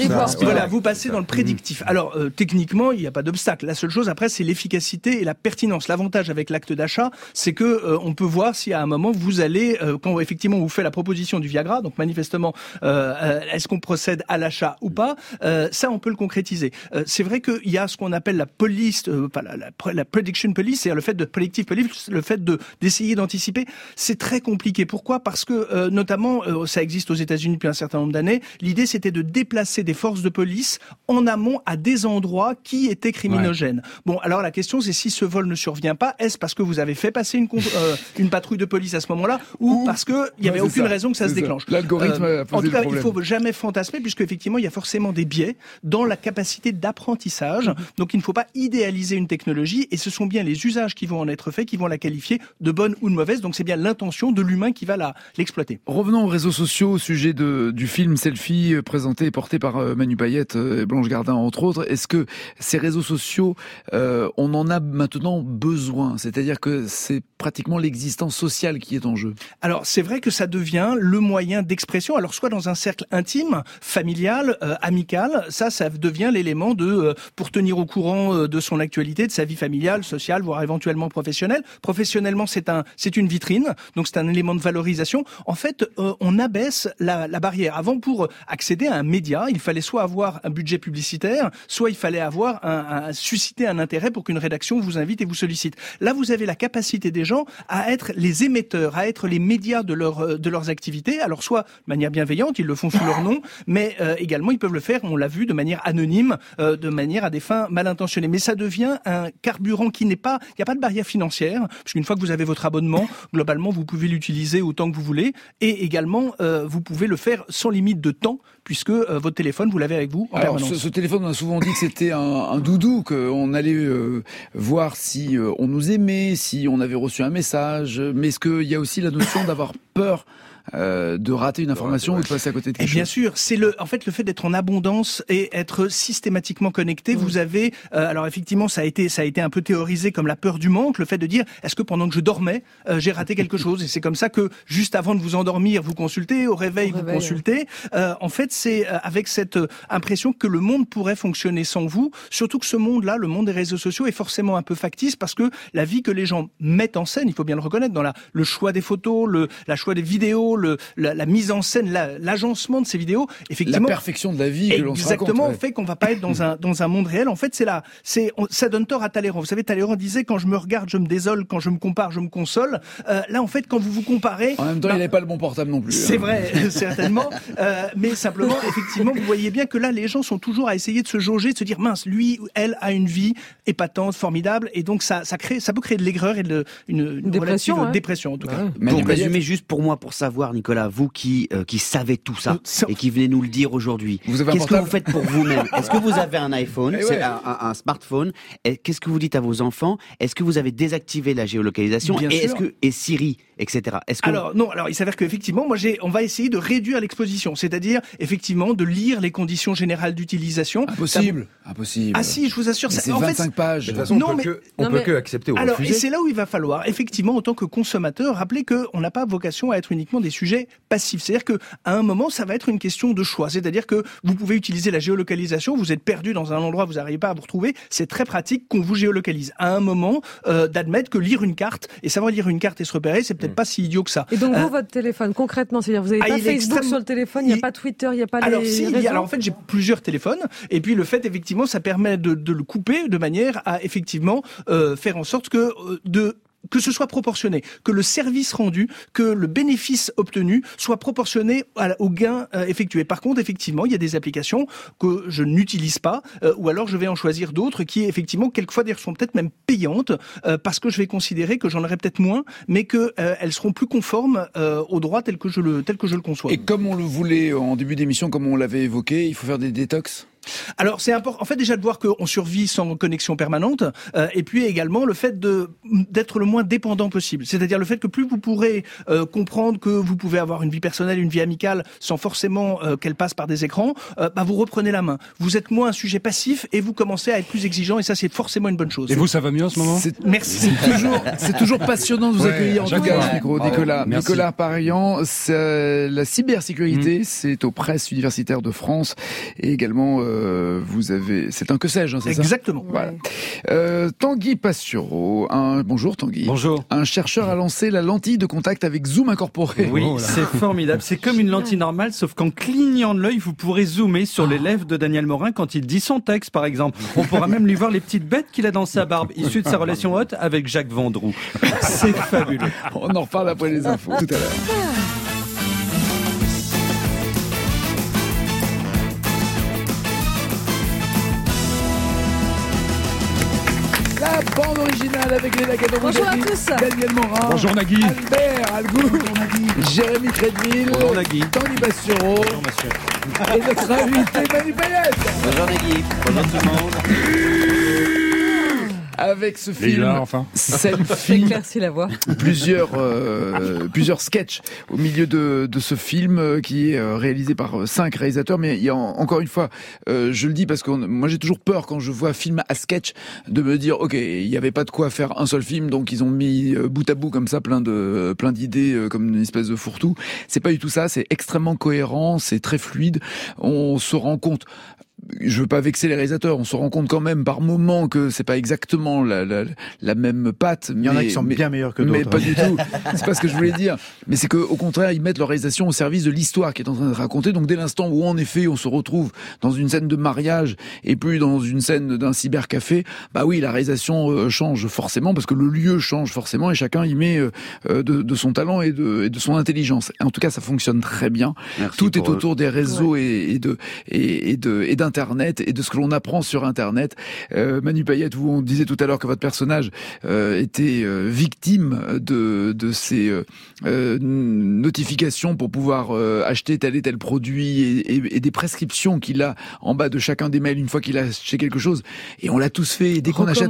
vous passez dans le prédictif. Alors, techniquement, il n'y a pas d'obstacle. La seule chose, après, c'est l'efficacité et la pertinence. L'avantage avec l'acte d'achat, c'est que on peut voir si à un moment vous allez, quand effectivement on vous fait la proposition du Viagra, donc manifestement, est-ce qu'on procède à l'achat ou pas, ça on peut le concrétiser. C'est vrai qu'il y a ce qu'on appelle la police, la prediction police, c'est-à-dire le fait de predictive police, le fait d'essayer d'anticiper. C'est très compliqué. Pourquoi? Parce que notamment, ça existe aux États-Unis depuis un certain nombre d'années. L'idée c'était de déplacer des forces de police en amont à des endroits qui étaient criminogènes. Bon, alors la question c'est si ce vol ne survient pas, est-ce parce que vous avez fait passer une patrouille de police à ce moment-là, ou parce que il y avait aucune raison que ça se déclenche. L'algorithme a posé en tout cas, le problème. il faut jamais fantasmer, puisque effectivement, il y a forcément des biais dans la capacité d'apprentissage. Donc, il ne faut pas idéaliser une technologie, et ce sont bien les usages qui vont en être faits, qui vont la qualifier de bonne ou de mauvaise. Donc, c'est bien l'intention de l'humain qui va l'exploiter. Revenons aux réseaux sociaux, au sujet du film Selfie, présenté et porté par Manu Payette et Blanche Gardin, entre autres. Est-ce que ces réseaux sociaux, on en a maintenant besoin? C'est-à-dire que c'est pratiquement l'existence sociale qui est en jeu. Alors, c'est vrai que ça devient le moyen d'expression, alors soit dans un cercle intime, familial, amical, ça devient l'élément pour tenir au courant de son actualité, de sa vie familiale, sociale, voire éventuellement professionnelle. Professionnellement, c'est une vitrine, donc c'est un élément de valorisation. En fait, on abaisse la barrière. Avant, pour accéder à un média, il fallait soit avoir un budget publicitaire, soit il fallait avoir susciter un intérêt pour qu'une rédaction vous invite et vous sollicite. Là, vous avez la capacité des gens à être les émetteurs, à être les médias de leurs activités. Alors soit de manière bienveillante, ils le font sous leur nom, mais également ils peuvent le faire, on l'a vu, de manière anonyme, de manière à des fins mal intentionnées. Mais ça devient un carburant qui n'est pas, il n'y a pas de barrière financière, puisqu'une fois que vous avez votre abonnement, globalement vous pouvez l'utiliser autant que vous voulez, et également vous pouvez le faire sans limite de temps, puisque votre téléphone vous l'avez avec vous en permanence. Ce téléphone, on a souvent dit que c'était un doudou, qu'on allait voir si on nous aimait, si on avait reçu un message, mais est-ce qu'il y a aussi la notion d'avoir peur de rater une information ou de passer à côté de quelque chose? Bien sûr, c'est en fait le fait d'être en abondance et être systématiquement connecté. Vous avez, alors effectivement, ça a été un peu théorisé comme la peur du manque, le fait de dire est-ce que pendant que je dormais, j'ai raté quelque chose? Et c'est comme ça que juste avant de vous endormir, vous consultez, au réveil, vous consultez. En fait, c'est avec cette impression que le monde pourrait fonctionner sans vous. Surtout que ce monde-là, le monde des réseaux sociaux, est forcément un peu factice parce que la vie que les gens mettent en scène, il faut bien le reconnaître, dans le choix des photos, la choix des vidéos, vidéos, la mise en scène, l'agencement de ces vidéos, effectivement. La perfection de la vie que l'on se raconte. Exactement, fait qu'on va pas être dans un monde réel. En fait, ça donne tort à Talleyrand. Vous savez, Talleyrand disait, quand je me regarde, je me désole, quand je me compare, je me console. Là, en fait, quand vous comparez. En même temps, il n'avait pas le bon portable non plus. C'est vrai, certainement. Mais simplement, effectivement, vous voyez bien que là, les gens sont toujours à essayer de se jauger, de se dire, mince, lui, elle a une vie épatante, formidable, et donc ça peut créer de l'aigreur et une dépression, relative dépression, en tout cas. Pour résumer, juste pour moi, pour savoir, Nicolas, vous qui savez tout ça et qui venez nous le dire aujourd'hui, qu'est-ce que vous faites pour vous-même? Est-ce que vous avez un iPhone, un smartphone? Qu'est-ce que vous dites à vos enfants? Est-ce que vous avez désactivé la géolocalisation? Bien sûr. Et Siri, etc. Alors il s'avère qu'effectivement, on va essayer de réduire l'exposition, c'est-à-dire effectivement de lire les conditions générales d'utilisation. Impossible. Ah si, je vous assure, c'est 25 pages. De toute façon, on peut que accepter ou alors, refuser. et c'est là où il va falloir, effectivement, en tant que consommateur, rappeler qu'on n'a pas vocation à être uniquement des sujets passifs. C'est-à-dire qu'à un moment, ça va être une question de choix. C'est-à-dire que vous pouvez utiliser la géolocalisation, vous êtes perdu dans un endroit, vous n'arrivez pas à vous retrouver, c'est très pratique qu'on vous géolocalise. À un moment, d'admettre que lire une carte, et savoir lire une carte et se repérer, c'est peut-être pas si idiot que ça. Et donc, vous, votre téléphone, concrètement, c'est-à-dire, vous n'avez pas Facebook sur le téléphone, il n'y a pas Twitter, il n'y a pas les réseaux? Alors en fait, j'ai plusieurs téléphones, et puis le fait, effectivement, ça permet de le couper de manière à, effectivement, faire en sorte que ce soit proportionné, que le service rendu, que le bénéfice obtenu soit proportionné au gain effectué. Par contre, effectivement, il y a des applications que je n'utilise pas, ou alors je vais en choisir d'autres qui, effectivement, quelquefois d'ailleurs sont peut-être même payantes, parce que je vais considérer que j'en aurai peut-être moins, mais que elles seront plus conformes au droit tel que je le conçois. Et comme on le voulait en début d'émission, comme on l'avait évoqué, il faut faire des détox. Alors c'est important, en fait, déjà de voir qu'on survit sans connexion permanente, et puis également le fait d'être le moins dépendant possible. C'est-à-dire le fait que plus vous pourrez comprendre que vous pouvez avoir une vie personnelle, une vie amicale, sans forcément qu'elle passe par des écrans, vous reprenez la main. Vous êtes moins un sujet passif et vous commencez à être plus exigeant, et ça c'est forcément une bonne chose. Et vous, ça va mieux en ce moment? Merci. C'est toujours passionnant de vous accueillir en tout cas, micro, Nicolas. Merci. Nicolas Parrian, la cybersécurité, c'est aux presses universitaires de France, et également c'est un que sais-je, c'est ça? Exactement. Voilà. Tanguy Pastureau, bonjour Tanguy. Bonjour. Un chercheur a lancé la lentille de contact avec zoom incorporé. Oui, c'est formidable. C'est comme une lentille normale, sauf qu'en clignant de l'œil, vous pourrez zoomer sur les lèvres de Daniel Morin quand il dit son texte, par exemple. On pourra même lui voir les petites bêtes qu'il a dans sa barbe, issues de sa relation haute avec Jacques Vendroux. C'est fabuleux. On en reparle après les infos, tout à l'heure. La bande originale avec Léla Cadon. Bonjour à tous. Daniel Morin. Bonjour Nagui. Albert Algou. Jérémy Crédville. Bonjour Nagui. Tanguy Pastureau. Bonjour monsieur. Et notre invité Manu Payette. Bonjour Nagui. Bonjour tout le monde. Avec ce film, Léla, enfin. Selfie, Éclaircis la voix. plusieurs sketchs au milieu de ce film qui est réalisé par 5 réalisateurs. Mais il y a encore une fois, je le dis parce que moi j'ai toujours peur quand je vois film à sketch de me dire ok, il n'y avait pas de quoi faire un seul film, donc ils ont mis bout à bout comme ça plein d'idées comme une espèce de fourre-tout. C'est pas du tout ça. C'est extrêmement cohérent, c'est très fluide. On se rend compte. Je veux pas vexer les réalisateurs, on se rend compte quand même par moment que c'est pas exactement la même patte. Il y en a qui sont bien meilleurs que d'autres. Mais pas du tout. C'est pas ce que je voulais dire. Mais c'est que, au contraire, ils mettent leur réalisation au service de l'histoire qui est en train de raconter. Donc, dès l'instant où, en effet, on se retrouve dans une scène de mariage et plus dans une scène d'un cybercafé, bah oui, la réalisation change forcément parce que le lieu change forcément et chacun y met de son talent et de son intelligence. Et en tout cas, ça fonctionne très bien. Merci tout est autour des réseaux et d'Internet et de ce que l'on apprend sur Internet. Manu Payette, on disait tout à l'heure que votre personnage était victime de ces notifications pour pouvoir acheter tel et tel produit et des prescriptions qu'il a en bas de chacun des mails une fois qu'il a acheté quelque chose. Et on l'a tous fait. Et dès qu'on achète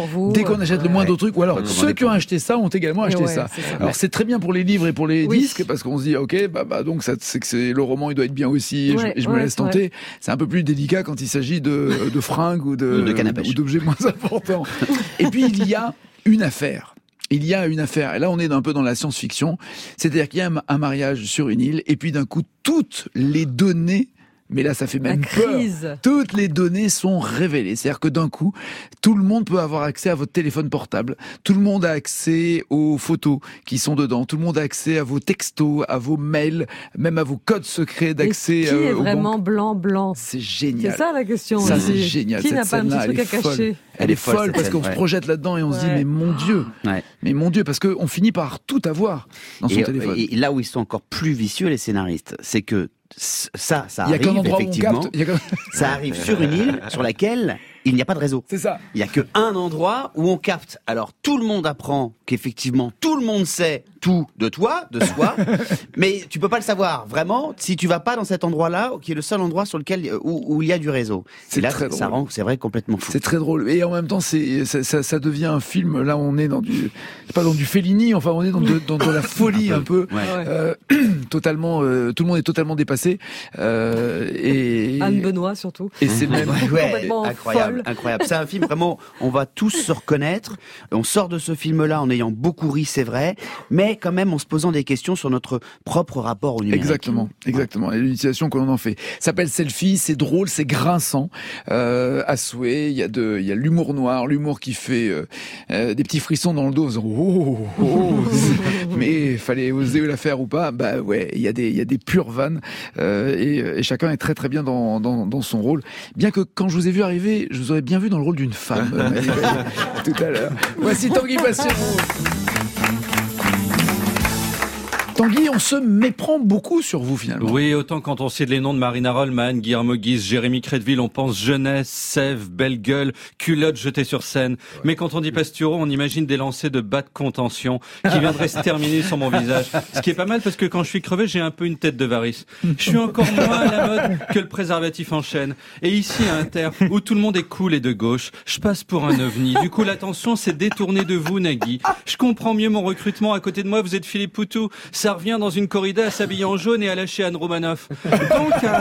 le moindre truc, ou alors ceux qui ont acheté ça ont également acheté ça. Alors c'est très bien pour les livres et pour les disques parce qu'on se dit ok, donc ça, c'est que le roman il doit être bien aussi. Et je me laisse tenter. C'est un peu plus délicat quand il s'agit de fringues ou d'objets moins importants. Et puis il y a une affaire. Et là on est un peu dans la science-fiction, c'est-à-dire qu'il y a un mariage sur une île, et puis d'un coup toutes les données Mais là, ça fait même La crise. peur. Toutes les données sont révélées. C'est-à-dire que d'un coup, tout le monde peut avoir accès à votre téléphone portable. Tout le monde a accès aux photos qui sont dedans. Tout le monde a accès à vos textos, à vos mails, même à vos codes secrets d'accès. Et qui est aux vraiment banques. blanc? C'est génial. C'est ça la question. Ça, aussi. c'est génial. Qui Cette n'a pas un scène-là, petit truc elle à est folle. cacher? Elle est folle parce qu'on se projette là-dedans et on se dit mais mon Dieu, mais mon Dieu, parce qu'on finit par tout avoir dans son téléphone. Et là où ils sont encore plus vicieux, les scénaristes, c'est que ça Il y a qu'un arrive endroit où on effectivement. capte. Ça arrive sur une île sur laquelle il n'y a pas de réseau. C'est ça. Il y a qu'un endroit où on capte. Alors tout le monde apprend qu'effectivement tout le monde sait tout de toi, de soi, mais tu peux pas le savoir vraiment si tu vas pas dans cet endroit-là, qui est le seul endroit sur lequel où il y a du réseau. C'est et là, très ça drôle. rend, c'est vrai, complètement fou. C'est très drôle. Et en même temps, ça devient un film. Là, on est c'est pas dans du Fellini. Enfin, on est dans de la folie un peu. Totalement. Tout le monde est totalement dépassé. Et Anne Benoît surtout. Et c'est même complètement incroyable, folle. incroyable. C'est un film vraiment, on va tous se reconnaître. On sort de ce film-là en ayant beaucoup ri, c'est vrai, mais quand même en se posant des questions sur notre propre rapport au numérique. Exactement. Et l'utilisation que l'on en fait. Ça s'appelle Selfie. C'est drôle, c'est grinçant à souhait. Il y a l'humour noir, l'humour qui fait des petits frissons dans le dos. Mais fallait oser la faire ou pas. Bah ouais, il y a des pures vannes et chacun est très très bien dans son rôle. Bien que quand je vous ai vu arriver, je vous aurais bien vu dans le rôle d'une femme tout à l'heure. Voici Tanguy Passion. Tanguy, on se méprend beaucoup sur vous finalement. Oui, autant quand on cite les noms de Marina Rollman, Guillermo Guise, Jérémy Crédville, on pense jeunesse, sève, belle gueule, culotte jetée sur scène. Mais quand on dit Pastureau, on imagine des lancers de bas de contention qui viendraient se terminer sur mon visage. Ce qui est pas mal parce que quand je suis crevé, j'ai un peu une tête de varice. Je suis encore moins à la mode que le préservatif en chaîne. Et ici, à Inter, où tout le monde est cool et de gauche, je passe pour un ovni. Du coup, l'attention s'est détournée de vous, Nagui. Je comprends mieux mon recrutement. À côté de moi, vous êtes Philippe Poutou. Ça revient dans une corrida à s'habiller en jaune et à lâcher Anne Romanoff. Donc à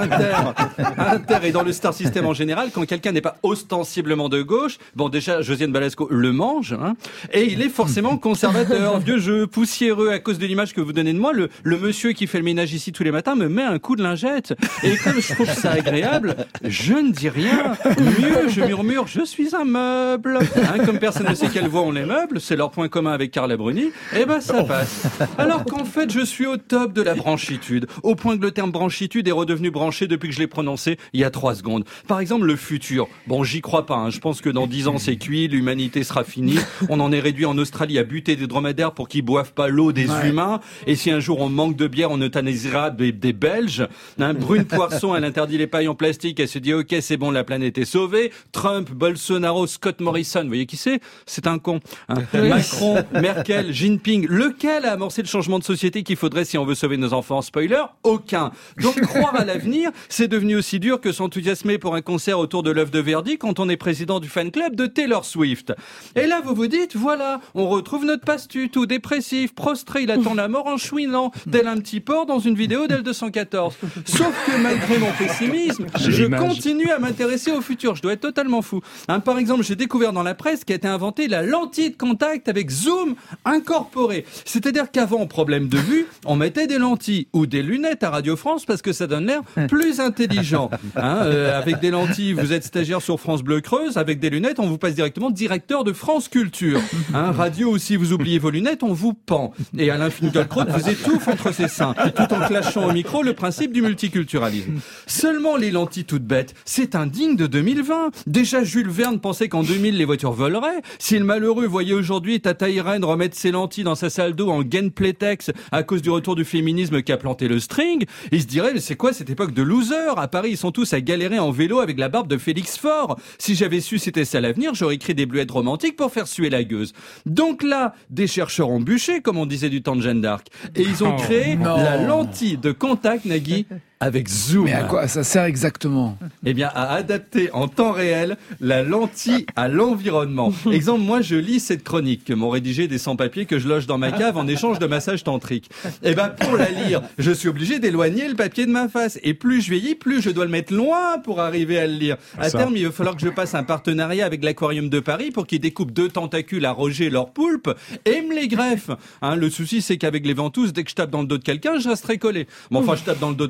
Inter et dans le Star System en général, quand quelqu'un n'est pas ostensiblement de gauche, bon déjà Josiane Balasco le mange, hein, et il est forcément conservateur, vieux jeu, poussiéreux à cause de l'image que vous donnez de moi. Le monsieur qui fait le ménage ici tous les matins me met un coup de lingette. Et comme je trouve ça agréable, je ne dis rien. Mieux, je murmure, je suis un meuble. Hein, comme personne ne sait quelle voix ont les meubles, c'est leur point commun avec Carla Bruni, et ben ça passe. Alors qu'en fait, je suis au top de la branchitude, au point que le terme branchitude est redevenu branché depuis que je l'ai prononcé il y a 3 secondes. Par exemple, le futur. Bon, j'y crois pas, hein. Je pense que dans 10 ans c'est cuit, l'humanité sera finie. On en est réduit en Australie à buter des dromadaires pour qu'ils boivent pas l'eau des humains. Et si un jour on manque de bière, on euthanasera des Belges. Hein, Brune Poisson, elle interdit les pailles en plastique, elle se dit ok, c'est bon, la planète est sauvée. Trump, Bolsonaro, Scott Morrison, vous voyez qui c'est? C'est un con. Hein. Macron, Merkel, Jinping, lequel a amorcé le changement de société qu'il faudrait si on veut sauver nos enfants? Spoiler, aucun. Donc croire à l'avenir, c'est devenu aussi dur que s'enthousiasmer pour un concert autour de l'œuvre de Verdi quand on est président du fan club de Taylor Swift. Et là, vous vous dites, voilà, on retrouve notre pastu, tout dépressif, prostré, il attend la mort en chouinant, tel un petit porc dans une vidéo d'L214. Sauf que malgré mon pessimisme, je continue à m'intéresser au futur. Je dois être totalement fou. Hein, par exemple, j'ai découvert dans la presse qu'a été inventée la lentille de contact avec zoom incorporé. C'est-à-dire qu'avant, problème de vue, on mettait des lentilles ou des lunettes à Radio France parce que ça donne l'air plus intelligent. Hein, avec des lentilles, vous êtes stagiaire sur France Bleu Creuse. Avec des lunettes, on vous passe directement directeur de France Culture. Hein, radio aussi, vous oubliez vos lunettes, on vous pend. Et Alain Finkielkraut vous étouffe entre ses seins, tout en clashant au micro le principe du multiculturalisme. Seulement les lentilles toutes bêtes, c'est indigne de 2020. Déjà Jules Verne pensait qu'en 2000 les voitures voleraient. Si le malheureux voyait aujourd'hui Tata Irène remettre ses lentilles dans sa salle d'eau en gain playtex à cause du retour du féminisme qui a planté le string, il se dirait, mais c'est quoi cette époque de loser? À Paris, ils sont tous à galérer en vélo avec la barbe de Félix Faure. Si j'avais su c'était ça l'avenir, j'aurais écrit des bluettes romantiques pour faire suer la gueuse. Donc là, des chercheurs ont bûché, comme on disait du temps de Jeanne d'Arc. Et ils ont créé la lentille de contact, Nagui, avec zoom. Mais à quoi ça sert exactement? Eh bien, à adapter en temps réel la lentille à l'environnement. Exemple, moi, je lis cette chronique que m'ont rédigé des sans-papiers que je loge dans ma cave en échange de massages tantriques. Eh ben, pour la lire, je suis obligé d'éloigner le papier de ma face. Et plus je vieillis, plus je dois le mettre loin pour arriver à le lire. À terme, il va falloir que je passe un partenariat avec l'Aquarium de Paris pour qu'ils découpent 2 tentacules à Roger leur poulpe et me les greffent. Hein, le souci, c'est qu'avec les ventouses, dès que je tape dans le dos de quelqu'un, je resterai collé. Bon, enfin, je tape dans le dos de personne, j'ai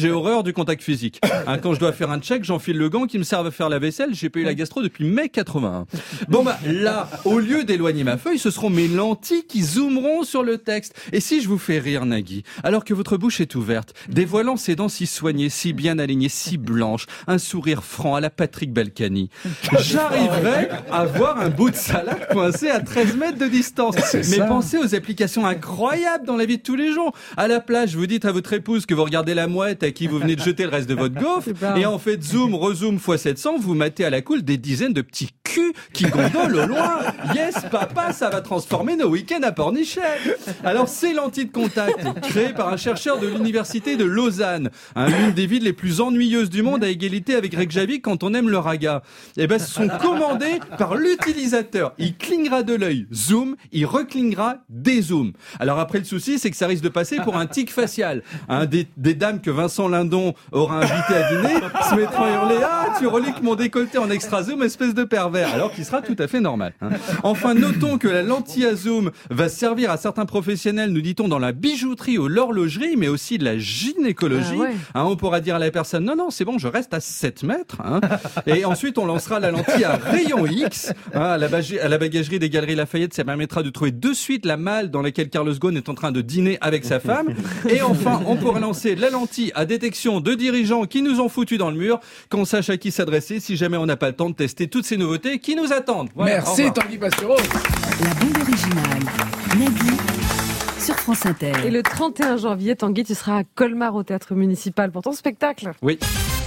J'ai horreur du contact physique. Quand je dois faire un check, j'enfile le gant qui me sert à faire la vaisselle. J'ai pas eu la gastro depuis mai 81. Bon là, au lieu d'éloigner ma feuille, ce seront mes lentilles qui zoomeront sur le texte. Et si je vous fais rire, Nagui, alors que votre bouche est ouverte, dévoilant ses dents si soignées, si bien alignées, si blanches, un sourire franc à la Patrick Balkany, j'arriverai à voir un bout de salade coincé à 13 mètres de distance. Mais pensez aux applications incroyables dans la vie de tous les jours. À la plage, vous dites à votre épouse que vous regardez la mouette à qui vous venez de jeter le reste de votre gaufre, et en fait zoom, rezoom x 700, vous matez à la cool des dizaines de petits culs qui gondolent au loin. Yes, papa, ça va transformer nos week-ends à Pornichet. Alors, ces lentilles de contact, créées par un chercheur de l'université de Lausanne, l'une des villes les plus ennuyeuses du monde à égalité avec Reykjavik quand on aime le raga, sont commandées par l'utilisateur. Il clignera de l'œil, zoom, il reclignera, dézoom. Alors après, le souci, c'est que ça risque de passer pour un tic facial. Des dames que Vincent Lindon aura invité à dîner se mettront à hurler « Ah, tu reliques mon décolleté en extra zoom, espèce de pervers !» alors qu'il sera tout à fait normal. Enfin, notons que la lentille à zoom va servir à certains professionnels, nous dit-on, dans la bijouterie ou l'horlogerie, mais aussi de la gynécologie. On pourra dire à la personne « Non, c'est bon, je reste à 7 mètres. » Et ensuite, on lancera la lentille à rayon X. À la bagagerie des Galeries Lafayette, ça permettra de trouver de suite la malle dans laquelle Carlos Ghosn est en train de dîner avec sa femme. Et enfin, on pourra lancer la lentille à détection de dirigeants qui nous ont foutus dans le mur, qu'on sache à qui s'adresser si jamais on n'a pas le temps de tester toutes ces nouveautés qui nous attendent. Voilà, merci Tanguy Pastureau. La bande originale, Nagui, sur France Inter. Et le 31 janvier, Tanguy, tu seras à Colmar au Théâtre Municipal pour ton spectacle. Oui.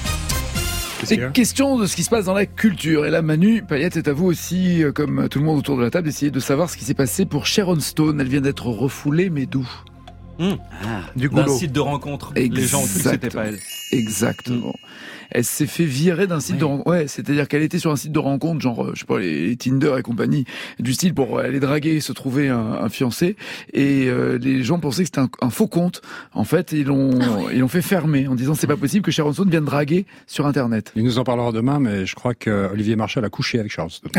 C'est question de ce qui se passe dans la culture. Et là, Manu Payette, c'est à vous aussi, comme tout le monde autour de la table, d'essayer de savoir ce qui s'est passé pour Sharon Stone. Elle vient d'être refoulée, mais d'où ? Du coup, d'un site de rencontre. Les gens ont cru que c'était pas elle. Exactement. Elle s'est fait virer d'un site de rencontre. Ouais, c'est-à-dire qu'elle était sur un site de rencontre, genre, je sais pas, les Tinder et compagnie, du style pour aller draguer et se trouver un fiancé. Et les gens pensaient que c'était un faux compte. En fait, ils l'ont fait fermer en disant c'est pas possible que Sharon Stone vienne draguer sur Internet. Il nous en parlera demain, mais je crois que Olivier Marchal a couché avec Sharon Stone.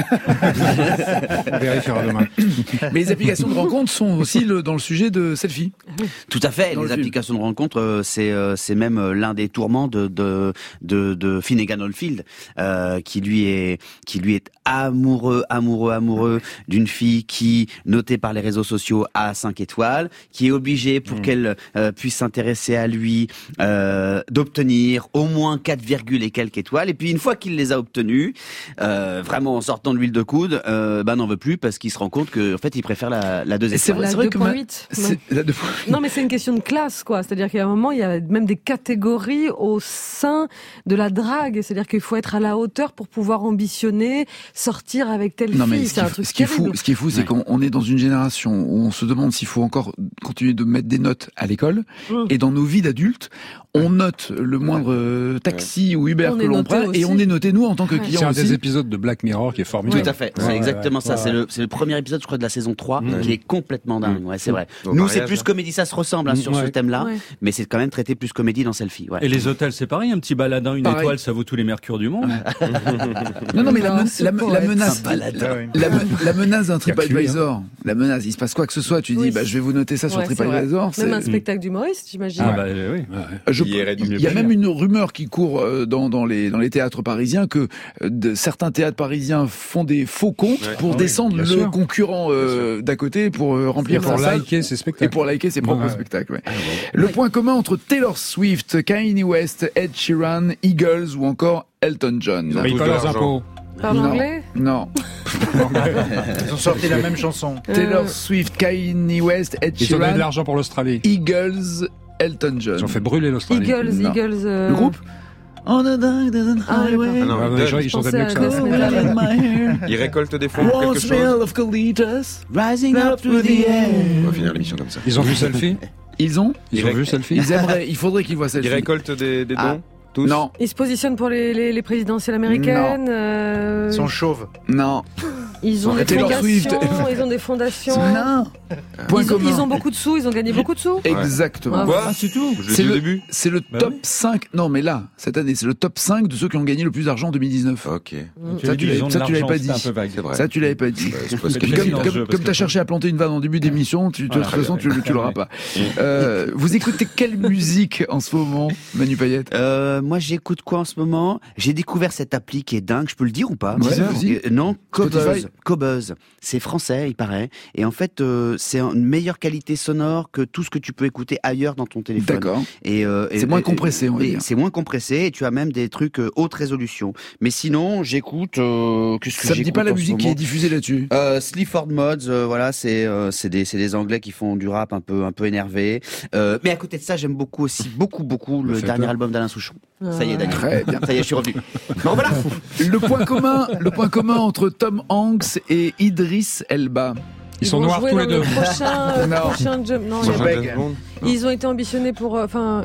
On vérifiera demain. Mais les applications de rencontre sont aussi dans le sujet de selfie. Tout à fait. Les applications de rencontre, c'est même l'un des tourments de Finnegan Oldfield, qui lui est amoureux d'une fille qui, notée par les réseaux sociaux, a 5 étoiles, qui est obligé pour qu'elle puisse s'intéresser à lui, d'obtenir au moins 4, et quelques étoiles. Et puis une fois qu'il les a obtenues, vraiment en sortant de l'huile de coude, n'en veut plus parce qu'il se rend compte que en fait il préfère la 2 étoiles. C'est vrai que 2.8. Non, mais c'est une question de classe, quoi. C'est-à-dire qu'à un moment, il y a même des catégories au sein de la drague. C'est-à-dire qu'il faut être à la hauteur pour pouvoir ambitionner, sortir avec telle fille. C'est un truc terrible. Ce qui est fou, c'est qu'on est dans une génération où on se demande s'il faut encore continuer de mettre des notes à l'école. Et dans nos vies d'adultes, on note le moindre taxi ou Uber que l'on prend et on est noté, nous, en tant que client. C'est un aussi. des épisodes de Black Mirror qui est formidable. Tout à fait. C'est exactement ça. C'est le premier épisode, je crois, de la saison 3 qui est complètement dingue. Ouais, c'est vrai. Nous, c'est plus comédie, ça se ressemble sur ce thème-là, mais c'est quand même traité plus comédie dans Selfie. Ouais. Et les hôtels, c'est pareil, un petit baladin, une étoile, ça vaut tous les mercures du monde. Non, mais la menace d'un TripAdvisor, la menace, il se passe quoi que ce soit, tu dis, je vais vous noter ça sur TripAdvisor. Même un spectacle d'humoriste, j'imagine. Oui. Il y a même une rumeur qui court dans les théâtres parisiens que certains théâtres parisiens font des faux comptes pour descendre le concurrent d'à côté pour remplir pour liker ses spectacles. Et pour liker ses propres spectacles. Ouais. Le point commun entre Taylor Swift, Kanye West, Ed Sheeran, Eagles ou encore Elton John. Ils payent pas leurs impôts. Parle anglais ? Non. Ils ont sorti la même chanson. Taylor Swift, Kanye West, Ed Sheeran. Ils ont donné de l'argent pour l'Australie. Eagles, Elton John. Ils ont fait brûler l'Australie. Eagles. Le groupe On a dark highway. Ils sont mieux que ça. Ils récoltent des fonds pour quelque chose. Rising up through the air. On va finir l'émission comme ça. Ils ont vu Selfie. Ils ont vu Selfie. Il faudrait qu'ils voient Selfie. Ils récoltent des dons. Tous. Non. Ils se positionnent pour les présidentielles américaines. Ils sont chauves. Non. Ils ont des Taylor Swift. fondations, ils ont des fondations. Non. Point commun. Ils ont beaucoup de sous, ils ont gagné beaucoup de sous. Exactement. Ouais. Ah, c'est tout. Je l'ai dit au début. C'est le Bah top oui. 5. Non, mais là, cette année, c'est le top 5 de ceux qui ont gagné le plus d'argent en 2019. Ok. Ça, tu l'avais pas dit. Un peu vague. C'est vrai. Ça, tu l'avais pas dit. C'est pas Parce que spécial dans le jeu, comme parce tu as que- cherché à planter une vanne en début d'émission, de toute façon, tu l'auras pas. Vous écoutez quelle musique en ce moment, Manu Payette? Moi, j'écoute quoi en ce moment? J'ai découvert cette appli qui est dingue, je peux le dire ou pas? Ouais, vas-y. Non, Spotify. Cobuzz. C'est français, il paraît. Et en fait, c'est une meilleure qualité sonore que tout ce que tu peux écouter ailleurs dans ton téléphone. D'accord. Et C'est moins compressé, on va dire. C'est moins compressé et tu as même des trucs haute résolution. Mais sinon, j'écoute. Qu'est-ce que Ça me dit j'écoute pas la en ce musique qui moment est diffusée là-dessus. Sleaford Mods, voilà, c'est des Anglais qui font du rap un peu énervé. Mais à côté de ça, j'aime beaucoup le fait dernier peur. album d'Alain Souchon. Ça y est, Daniel. Très bien. Ça y est, je suis revenu. Bon, voilà. Le point commun entre Tom Hanks et Idris Elba. Ils sont vont noirs jouer tous les dans deux. Le Non. prochain James. Non, il y a Prochain pas- James Bond. ils ont été ambitionnés pour.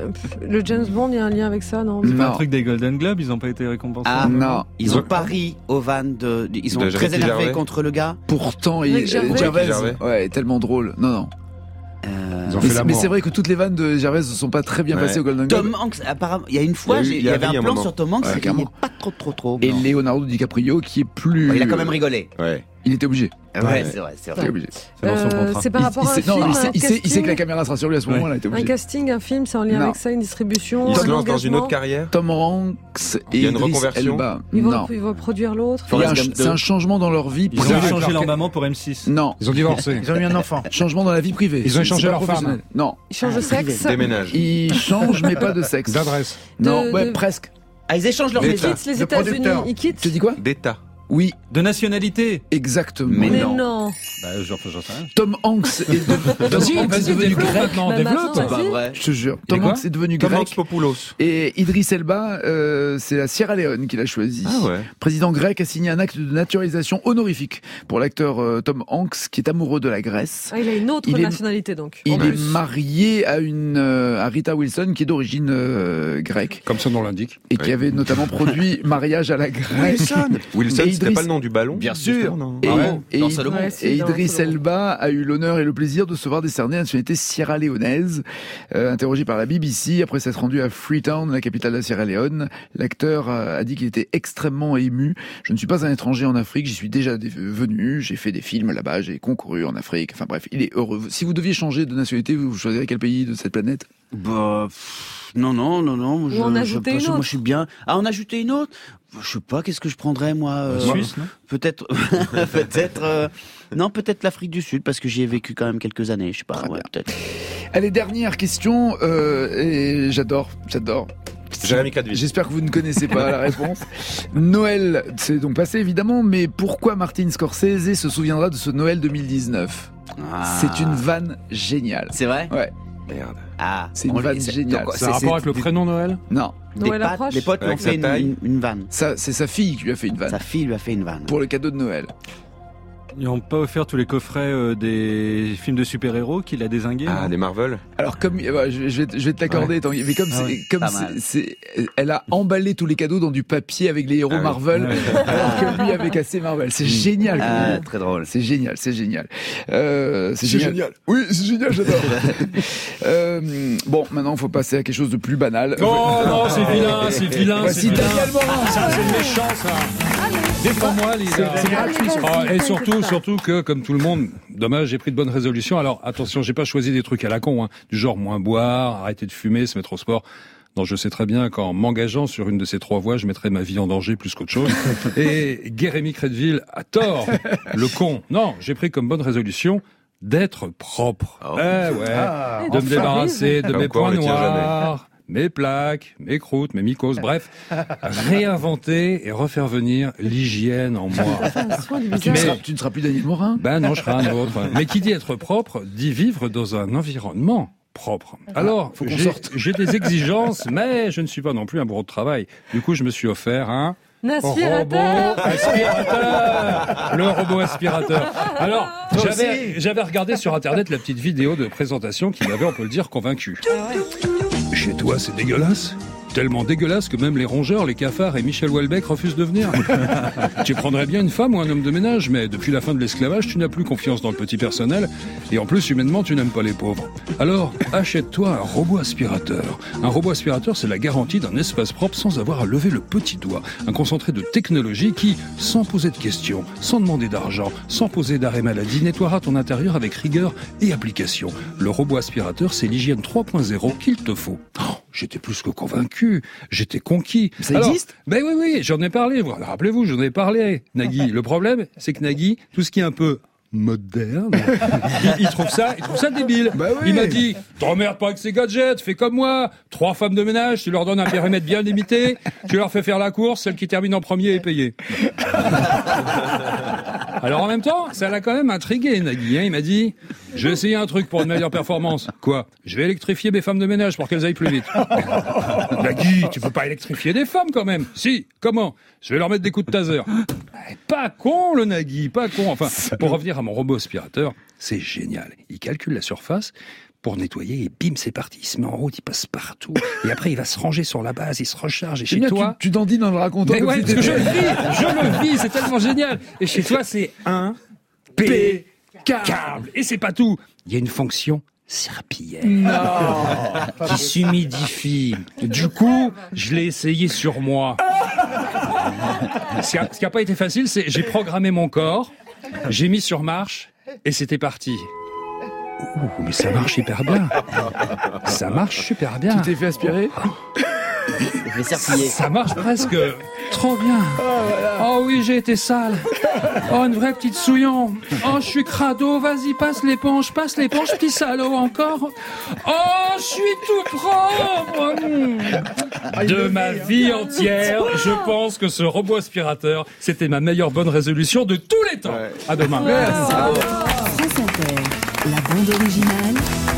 Le James Bond, il y a un lien avec ça, non? C'est pas Non. un truc des Golden Globes, ils n'ont pas été récompensés. Ah, Non. Ils ont pas ri aux vannes ils sont De très Ricky énervés Gervais. contre le gars. Pourtant, Rick Gervais. Gervais. Ouais, tellement drôle. Non. Ils ont Mais fait la mort. c'est vrai que toutes les vannes de Gervais ne sont pas très bien Ouais. passées au Golden Globe. Tom Hanks, apparemment, il y a une fois, Il y a eu- il y avait il y a un un plan moment. sur Tom Hanks, Ouais, il clairement. n'est pas trop. Et Non. Leonardo DiCaprio qui est plus. Il a quand même rigolé. Ouais. Il était obligé. Ouais, c'est vrai. Il était obligé. C'est dans son contrat. C'est par rapport à un Il sait- non, film, il sait- un il sait que la casting, caméra sera sur lui à ce moment-là. Il était un obligé. casting, un film, c'est en lien Non. avec ça, une distribution. Il un se lance dans une engagement. autre carrière. Tom Hanks et Il y a une Idris reconversion. Elba. Ils Non. vont produire l'autre. Il y a Forrest Gump c'est 2. un changement dans leur vie Ils ont privée. échangé leur Clark- maman pour M6. Non. Ils ont divorcé. Ils ont eu un enfant. Changement dans la vie privée. Ils ont échangé C'est pas leur femme. professionnel. Non. Ils changent de sexe. Déménage. Ils changent, mais pas de sexe. D'adresse. Non, De- ouais, de- presque. Ah, ils échangent leur Ils L'État. métier. quittent les Le États-Unis. producteur. Ils quittent. Tu dis quoi? D'État. Oui, De nationalité. exactement. Mais Mais non. non. Bah, j'en sais rien. Tom Hanks est, Tom Hanks est devenu développe grec. maintenant, Bah, développe. maintenant, C'est pas vas-y. vrai. Je te jure. Il est Tom quoi Hanks est devenu Tom Hanks grec. Populos. Et Idris Elba, c'est la Sierra Leone qui l'a choisi. Ah ouais. Président grec a signé un acte de naturalisation honorifique pour l'acteur Tom Hanks qui est amoureux de la Grèce. Ah, il a une autre Il est- nationalité donc. Il En est plus. marié à à Rita Wilson qui est d'origine grecque Comme son nom l'indique. et qui Ouais. avait notamment produit Mariage à la Grèce. Wilson, Et c'était Idris- pas le nom du ballon? Bien sûr. justement, non Et, Bravo. et Dans Id- Salomon. Ouais, si, et dans Idris Salomon. Elba a eu l'honneur et le plaisir de se voir décerner la nationalité sierra-léonaise. Interrogé par la BBC après s'être rendu à Freetown, la capitale de la Sierra Leone, l'acteur a dit qu'il était extrêmement ému. Je ne suis pas un étranger en Afrique, j'y suis déjà venu, j'ai fait des films là-bas, j'ai concouru en Afrique. Enfin bref, il est heureux. Si vous deviez changer de nationalité, vous choisirez quel pays de cette planète? Bah, non. Ou en ajouter une moi, autre. je suis bien. Ah, en ajouter une autre? Je sais pas, qu'est-ce que je prendrais, moi? Suisse, non? Peut-être, non, peut-être l'Afrique du Sud, parce que j'y ai vécu quand même quelques années, je sais pas, Très ouais, bien. peut-être. Allez, dernière question, et j'adore. Jérémy Cadville. J'espère que vous ne connaissez pas la réponse. Noël, c'est donc passé évidemment, mais pourquoi Martin Scorsese se souviendra de ce Noël 2019? Ah. C'est une vanne géniale. C'est vrai? Ouais, Merde. Ah. C'est une vanne géniale. C'est un rapport avec le prénom Noël? non. Noël approche. Des potes lui ont Avec sa fait taille. une vanne. Ça, c'est sa fille qui lui a fait une vanne Sa fille lui a fait une vanne. pour le cadeau de Noël. Ils n'ont pas offert tous les coffrets des films de super-héros qu'il a dézingués. Ah, non les Marvel. Alors comme je vais te l'accorder, Tanguy, mais comme Ah ouais, comme pas mal. elle a emballé tous les cadeaux dans du papier avec les héros Ah oui. Marvel, Ouais. alors que lui avait cassé Marvel. C'est génial. quand Ah, même. très drôle. C'est génial. C'est génial. Oui, c'est génial, j'adore. Bon, maintenant, il faut passer à quelque chose de plus banal. Oh non, c'est vilain, c'est vilain. Voici c'est vilain. Daniel Morin. Ça, c'est méchant, ça. Défends-moi, Lisa. C'est gratuit. Et surtout que, comme tout le monde, dommage, j'ai pris de bonnes résolutions. Alors, attention, j'ai pas choisi des trucs à la con, hein, du genre moins boire, arrêter de fumer, se mettre au sport. Non, je sais très bien qu'en m'engageant sur une de ces 3 voies, je mettrais ma vie en danger plus qu'autre chose. Et Jérémy Crédville a tort, le con. Non, j'ai pris comme bonne résolution d'être propre. Oh. De me enfin. débarrasser de Comme mes quoi, on points le tient noirs, mes plaques, mes croûtes, mes mycoses, bref, réinventer et refaire venir l'hygiène en moi. Un soin du Tu ne visage. seras plus Daniel Morin. Ben non, je serai un autre. Mais qui dit être propre, dit vivre dans un environnement propre. Alors, faut qu'on sorte. j'ai des exigences, mais je ne suis pas non plus un bourreau de travail. Du coup, je me suis offert un Aspirateur. robot aspirateur. Le robot aspirateur. Alors, j'avais regardé sur Internet la petite vidéo de présentation qui m'avait, on peut le dire, convaincu. Chez toi, c'est dégueulasse. Tellement dégueulasse que même les rongeurs, les cafards et Michel Houellebecq refusent de venir. Tu prendrais bien une femme ou un homme de ménage, mais depuis la fin de l'esclavage, tu n'as plus confiance dans le petit personnel, et en plus, humainement, tu n'aimes pas les pauvres. Alors, achète-toi un robot aspirateur. Un robot aspirateur, c'est la garantie d'un espace propre sans avoir à lever le petit doigt. Un concentré de technologie qui, sans poser de questions, sans demander d'argent, sans poser d'arrêt maladie, nettoiera ton intérieur avec rigueur et application. Le robot aspirateur, c'est l'hygiène 3.0 qu'il te faut. J'étais plus que convaincu, j'étais conquis. Ça existe ? Ben oui, j'en ai parlé. Rappelez-vous, j'en ai parlé, Nagui. Le problème, c'est que Nagui, tout ce qui est un peu moderne, il trouve ça débile. Bah oui. Il m'a dit, t'emmerdes pas avec ces gadgets, fais comme moi. 3 femmes de ménage, tu leur donnes un périmètre bien limité, tu leur fais faire la course, celle qui termine en premier est payée. Alors en même temps, ça l'a quand même intrigué, Nagui. Il m'a dit, je vais essayer un truc pour une meilleure performance. Quoi ? Je vais électrifier mes femmes de ménage pour qu'elles aillent plus vite. Nagui, tu peux pas électrifier des femmes quand même. Si, comment ? Je vais leur mettre des coups de taser. Pas con le Nagui, pas con. Enfin, pour revenir à mon robot aspirateur, c'est génial. Il calcule la surface pour nettoyer et bim, c'est parti. Il se met en route, il passe partout. Et après, il va se ranger sur la base, il se recharge. Et chez toi... Tu dandines en le racontant. Mais ouais, parce que je le vis, c'est tellement génial. Et chez toi, c'est impeccable. Et c'est pas tout. Il y a une fonction serpillière qui s'humidifie. Du coup, je l'ai essayé sur moi. Ce qui n'a pas été facile, c'est j'ai programmé mon corps, j'ai mis sur marche et c'était parti. Ouh, mais ça marche hyper bien. Ça marche super bien. Tu t'es fait aspirer ? Ça marche presque trop bien. Oh oui, j'ai été sale. Oh, une vraie petite souillon. Oh, je suis crado. Vas-y, passe l'éponge, petit salaud encore. Oh, je suis tout propre. De ma vie entière, je pense que ce robot aspirateur, c'était ma meilleure bonne résolution de tous les temps. À demain. Merci. France Inter, la bande originale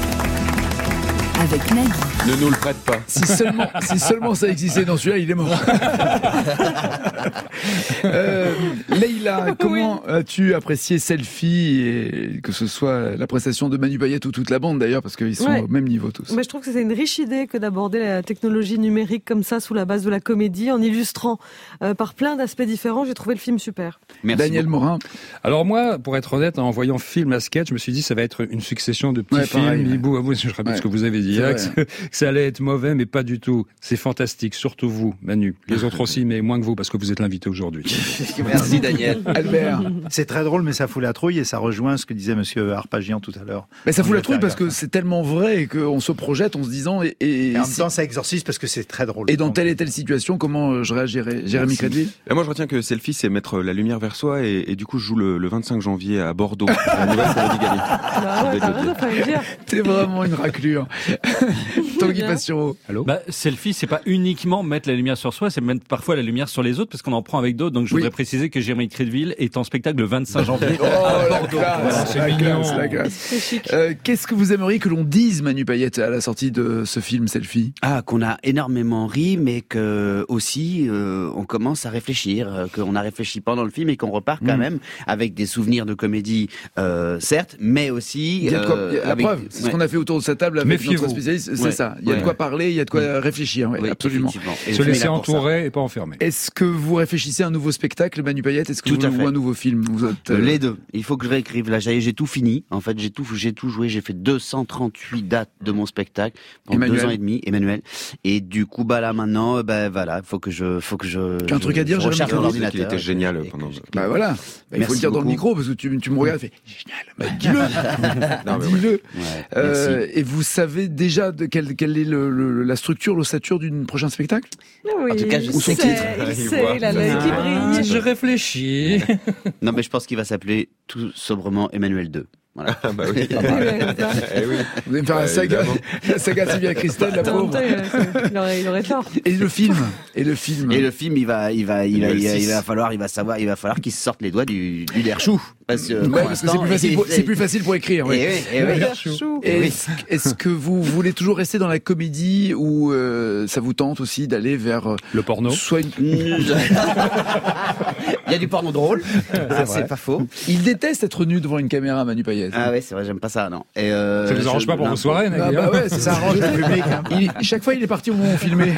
avec Nagui. Ne nous le prête pas. Si seulement ça existait dans celui-là, il est mort. Leïla, comment as-tu apprécié Selfie, et que ce soit la prestation de Manu Payette ou toute la bande d'ailleurs, parce qu'ils sont au même niveau tous. Mais je trouve que c'est une riche idée que d'aborder la technologie numérique comme ça sous la base de la comédie, en illustrant par plein d'aspects différents. J'ai trouvé le film super. Merci Daniel beaucoup. Morin. Alors moi, pour être honnête, en voyant film à sketch, je me suis dit ça va être une succession de petits films. pareil, Hibou, à vous, je rappelle ce que vous avez dit, hein, que ça allait être mauvais, mais pas du tout. C'est fantastique, surtout vous, Manu. Les autres aussi, mais moins que vous, parce que vous êtes l'invité aujourd'hui. Merci Daniel. Albert. C'est très drôle, mais ça fout la trouille et ça rejoint ce que disait monsieur Arpagian tout à l'heure. Mais ça fout la trouille parce que c'est tellement vrai qu'on se projette en se disant et en même temps ça exorcise parce que c'est très drôle. Et dans telle et telle situation, comment je réagirais ? Jérémy Crédville ? Moi, je retiens que Selfie, c'est mettre la lumière vers soi et du coup, je joue le 25 janvier à Bordeaux. La nouvelle comédie gagnée. T'es vraiment une raclure. Tanguy Pastureau. Allô ? Selfie, c'est pas uniquement mettre la lumière sur soi, c'est mettre parfois la lumière sur les autres parce qu'on en prend avec d'autres. Donc je voudrais préciser que Jérémy Crédville est en spectacle le 25 janvier à Bordeaux. La classe. C'est chic. Qu'est-ce que vous aimeriez que l'on dise, Manu Payette, à la sortie de ce film Selfie ? Qu'on a énormément ri, mais que aussi on commence à réfléchir, qu'on a réfléchi pendant le film et qu'on repart quand même avec des souvenirs de comédie, certes, mais aussi il y a de quoi, la preuve, c'est ce qu'on a fait autour de cette table avec notre spécialiste, c'est ça. Il y a de quoi parler, il y a de quoi réfléchir, absolument. Se laisser entourer et pas enfermer. Est-ce que vous réfléchissez à un nouveau spectacle, Manu Payette ? Est-ce que vous voulez un nouveau film ? Vous êtes, les deux. Il faut que je réécrive. Là, j'ai tout fini. En fait, j'ai tout joué. J'ai fait 238 dates de mon spectacle pendant 2 ans et demi, Emmanuel. Et du coup, là maintenant, voilà, faut que je. Tu as un truc à dire, Jérémy Crédville ? Il était génial pendant. Voilà. Il faut le dire dans le micro parce que tu me regardes et fais génial. Dis-le. Et vous savez déjà de quelle est la structure, l'ossature d'une prochain spectacle ? Oui, en tout cas, il sait, il a l'œil qui brille. Je réfléchis. Non, mais je pense qu'il va s'appeler tout sobrement Emmanuel 2. Voilà. Oui. Vous allez me faire la saga Sylvia Christel, la pauvre. Il aurait tort. Et le film, il va falloir qu'il se sorte les doigts du derchou. parce que Ouais, parce que c'est plus facile pour écrire. Oui. Est-ce que vous voulez toujours rester dans la comédie ou ça vous tente aussi d'aller vers le porno? Soit il y a du porno drôle, c'est pas faux. Il déteste être nu devant une caméra, Manu Payette. Ah ouais, c'est vrai, j'aime pas ça, non. Et ça vous arrange pas pour vos soirées, Nagui? Ah bah ouais, ça arrange le public. Chaque fois, il est parti au moment où on filmait.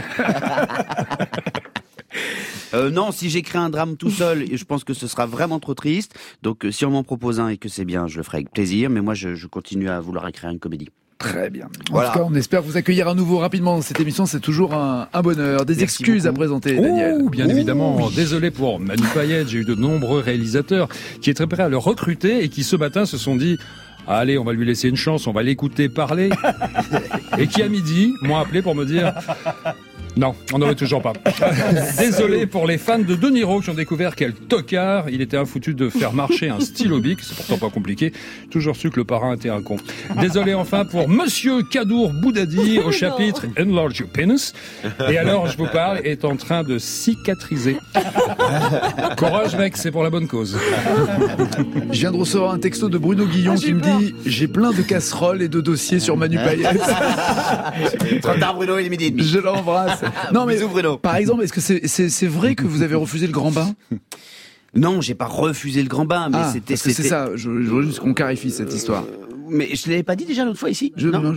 Non, si j'écris un drame tout seul, je pense que ce sera vraiment trop triste. Donc, si on m'en propose un et que c'est bien, je le ferai avec plaisir. Mais moi, je continue à vouloir écrire une comédie. Très bien. Voilà. En tout cas, on espère vous accueillir à nouveau rapidement dans cette émission. C'est toujours un bonheur. Des excuses à présenter, Daniel. Bien évidemment. Désolé pour Manu Payette. J'ai eu de nombreux réalisateurs qui étaient prêts à le recruter et qui ce matin se sont dit: allez, on va lui laisser une chance, on va l'écouter parler. Et qui à midi m'ont appelé pour me dire: non, on n'en veut toujours pas. Désolé pour les fans de De Niro qui ont découvert quel tocard. Il était infoutu de faire marcher un stylo bic, c'est pourtant pas compliqué. Toujours su que le parrain était un con. Désolé enfin pour Monsieur Kadour Boudadi au chapitre Enlarge Your Penis. Et alors, je vous parle, est en train de cicatriser. Courage mec, c'est pour la bonne cause. Je viens de recevoir un texto de Bruno Guillon qui me dit: j'ai plein de casseroles et de dossiers sur Manu Payette. Trop tard, Bruno, il est midi et demi. Je l'embrasse. Non, mais Bruno. Par exemple, est-ce que c'est vrai que vous avez refusé le grand bain? Non, j'ai pas refusé le grand bain, mais c'était ça. Je voudrais juste qu'on clarifie cette histoire. Mais je l'avais pas dit déjà l'autre fois ici.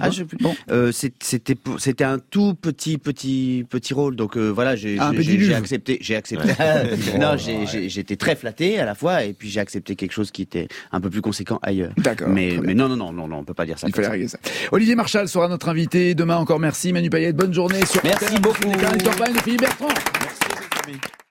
C'était un tout petit rôle, donc voilà, j'ai accepté. Non, j'étais très flatté à la fois, et puis j'ai accepté quelque chose qui était un peu plus conséquent ailleurs. D'accord. Mais non, on peut pas dire ça. Il fallait régler ça. Olivier Marchal sera notre invité demain encore. Merci Manu Payette. Bonne journée sur. Merci beaucoup. Caroline Campagne et Philippe Bertrand. Merci les amis.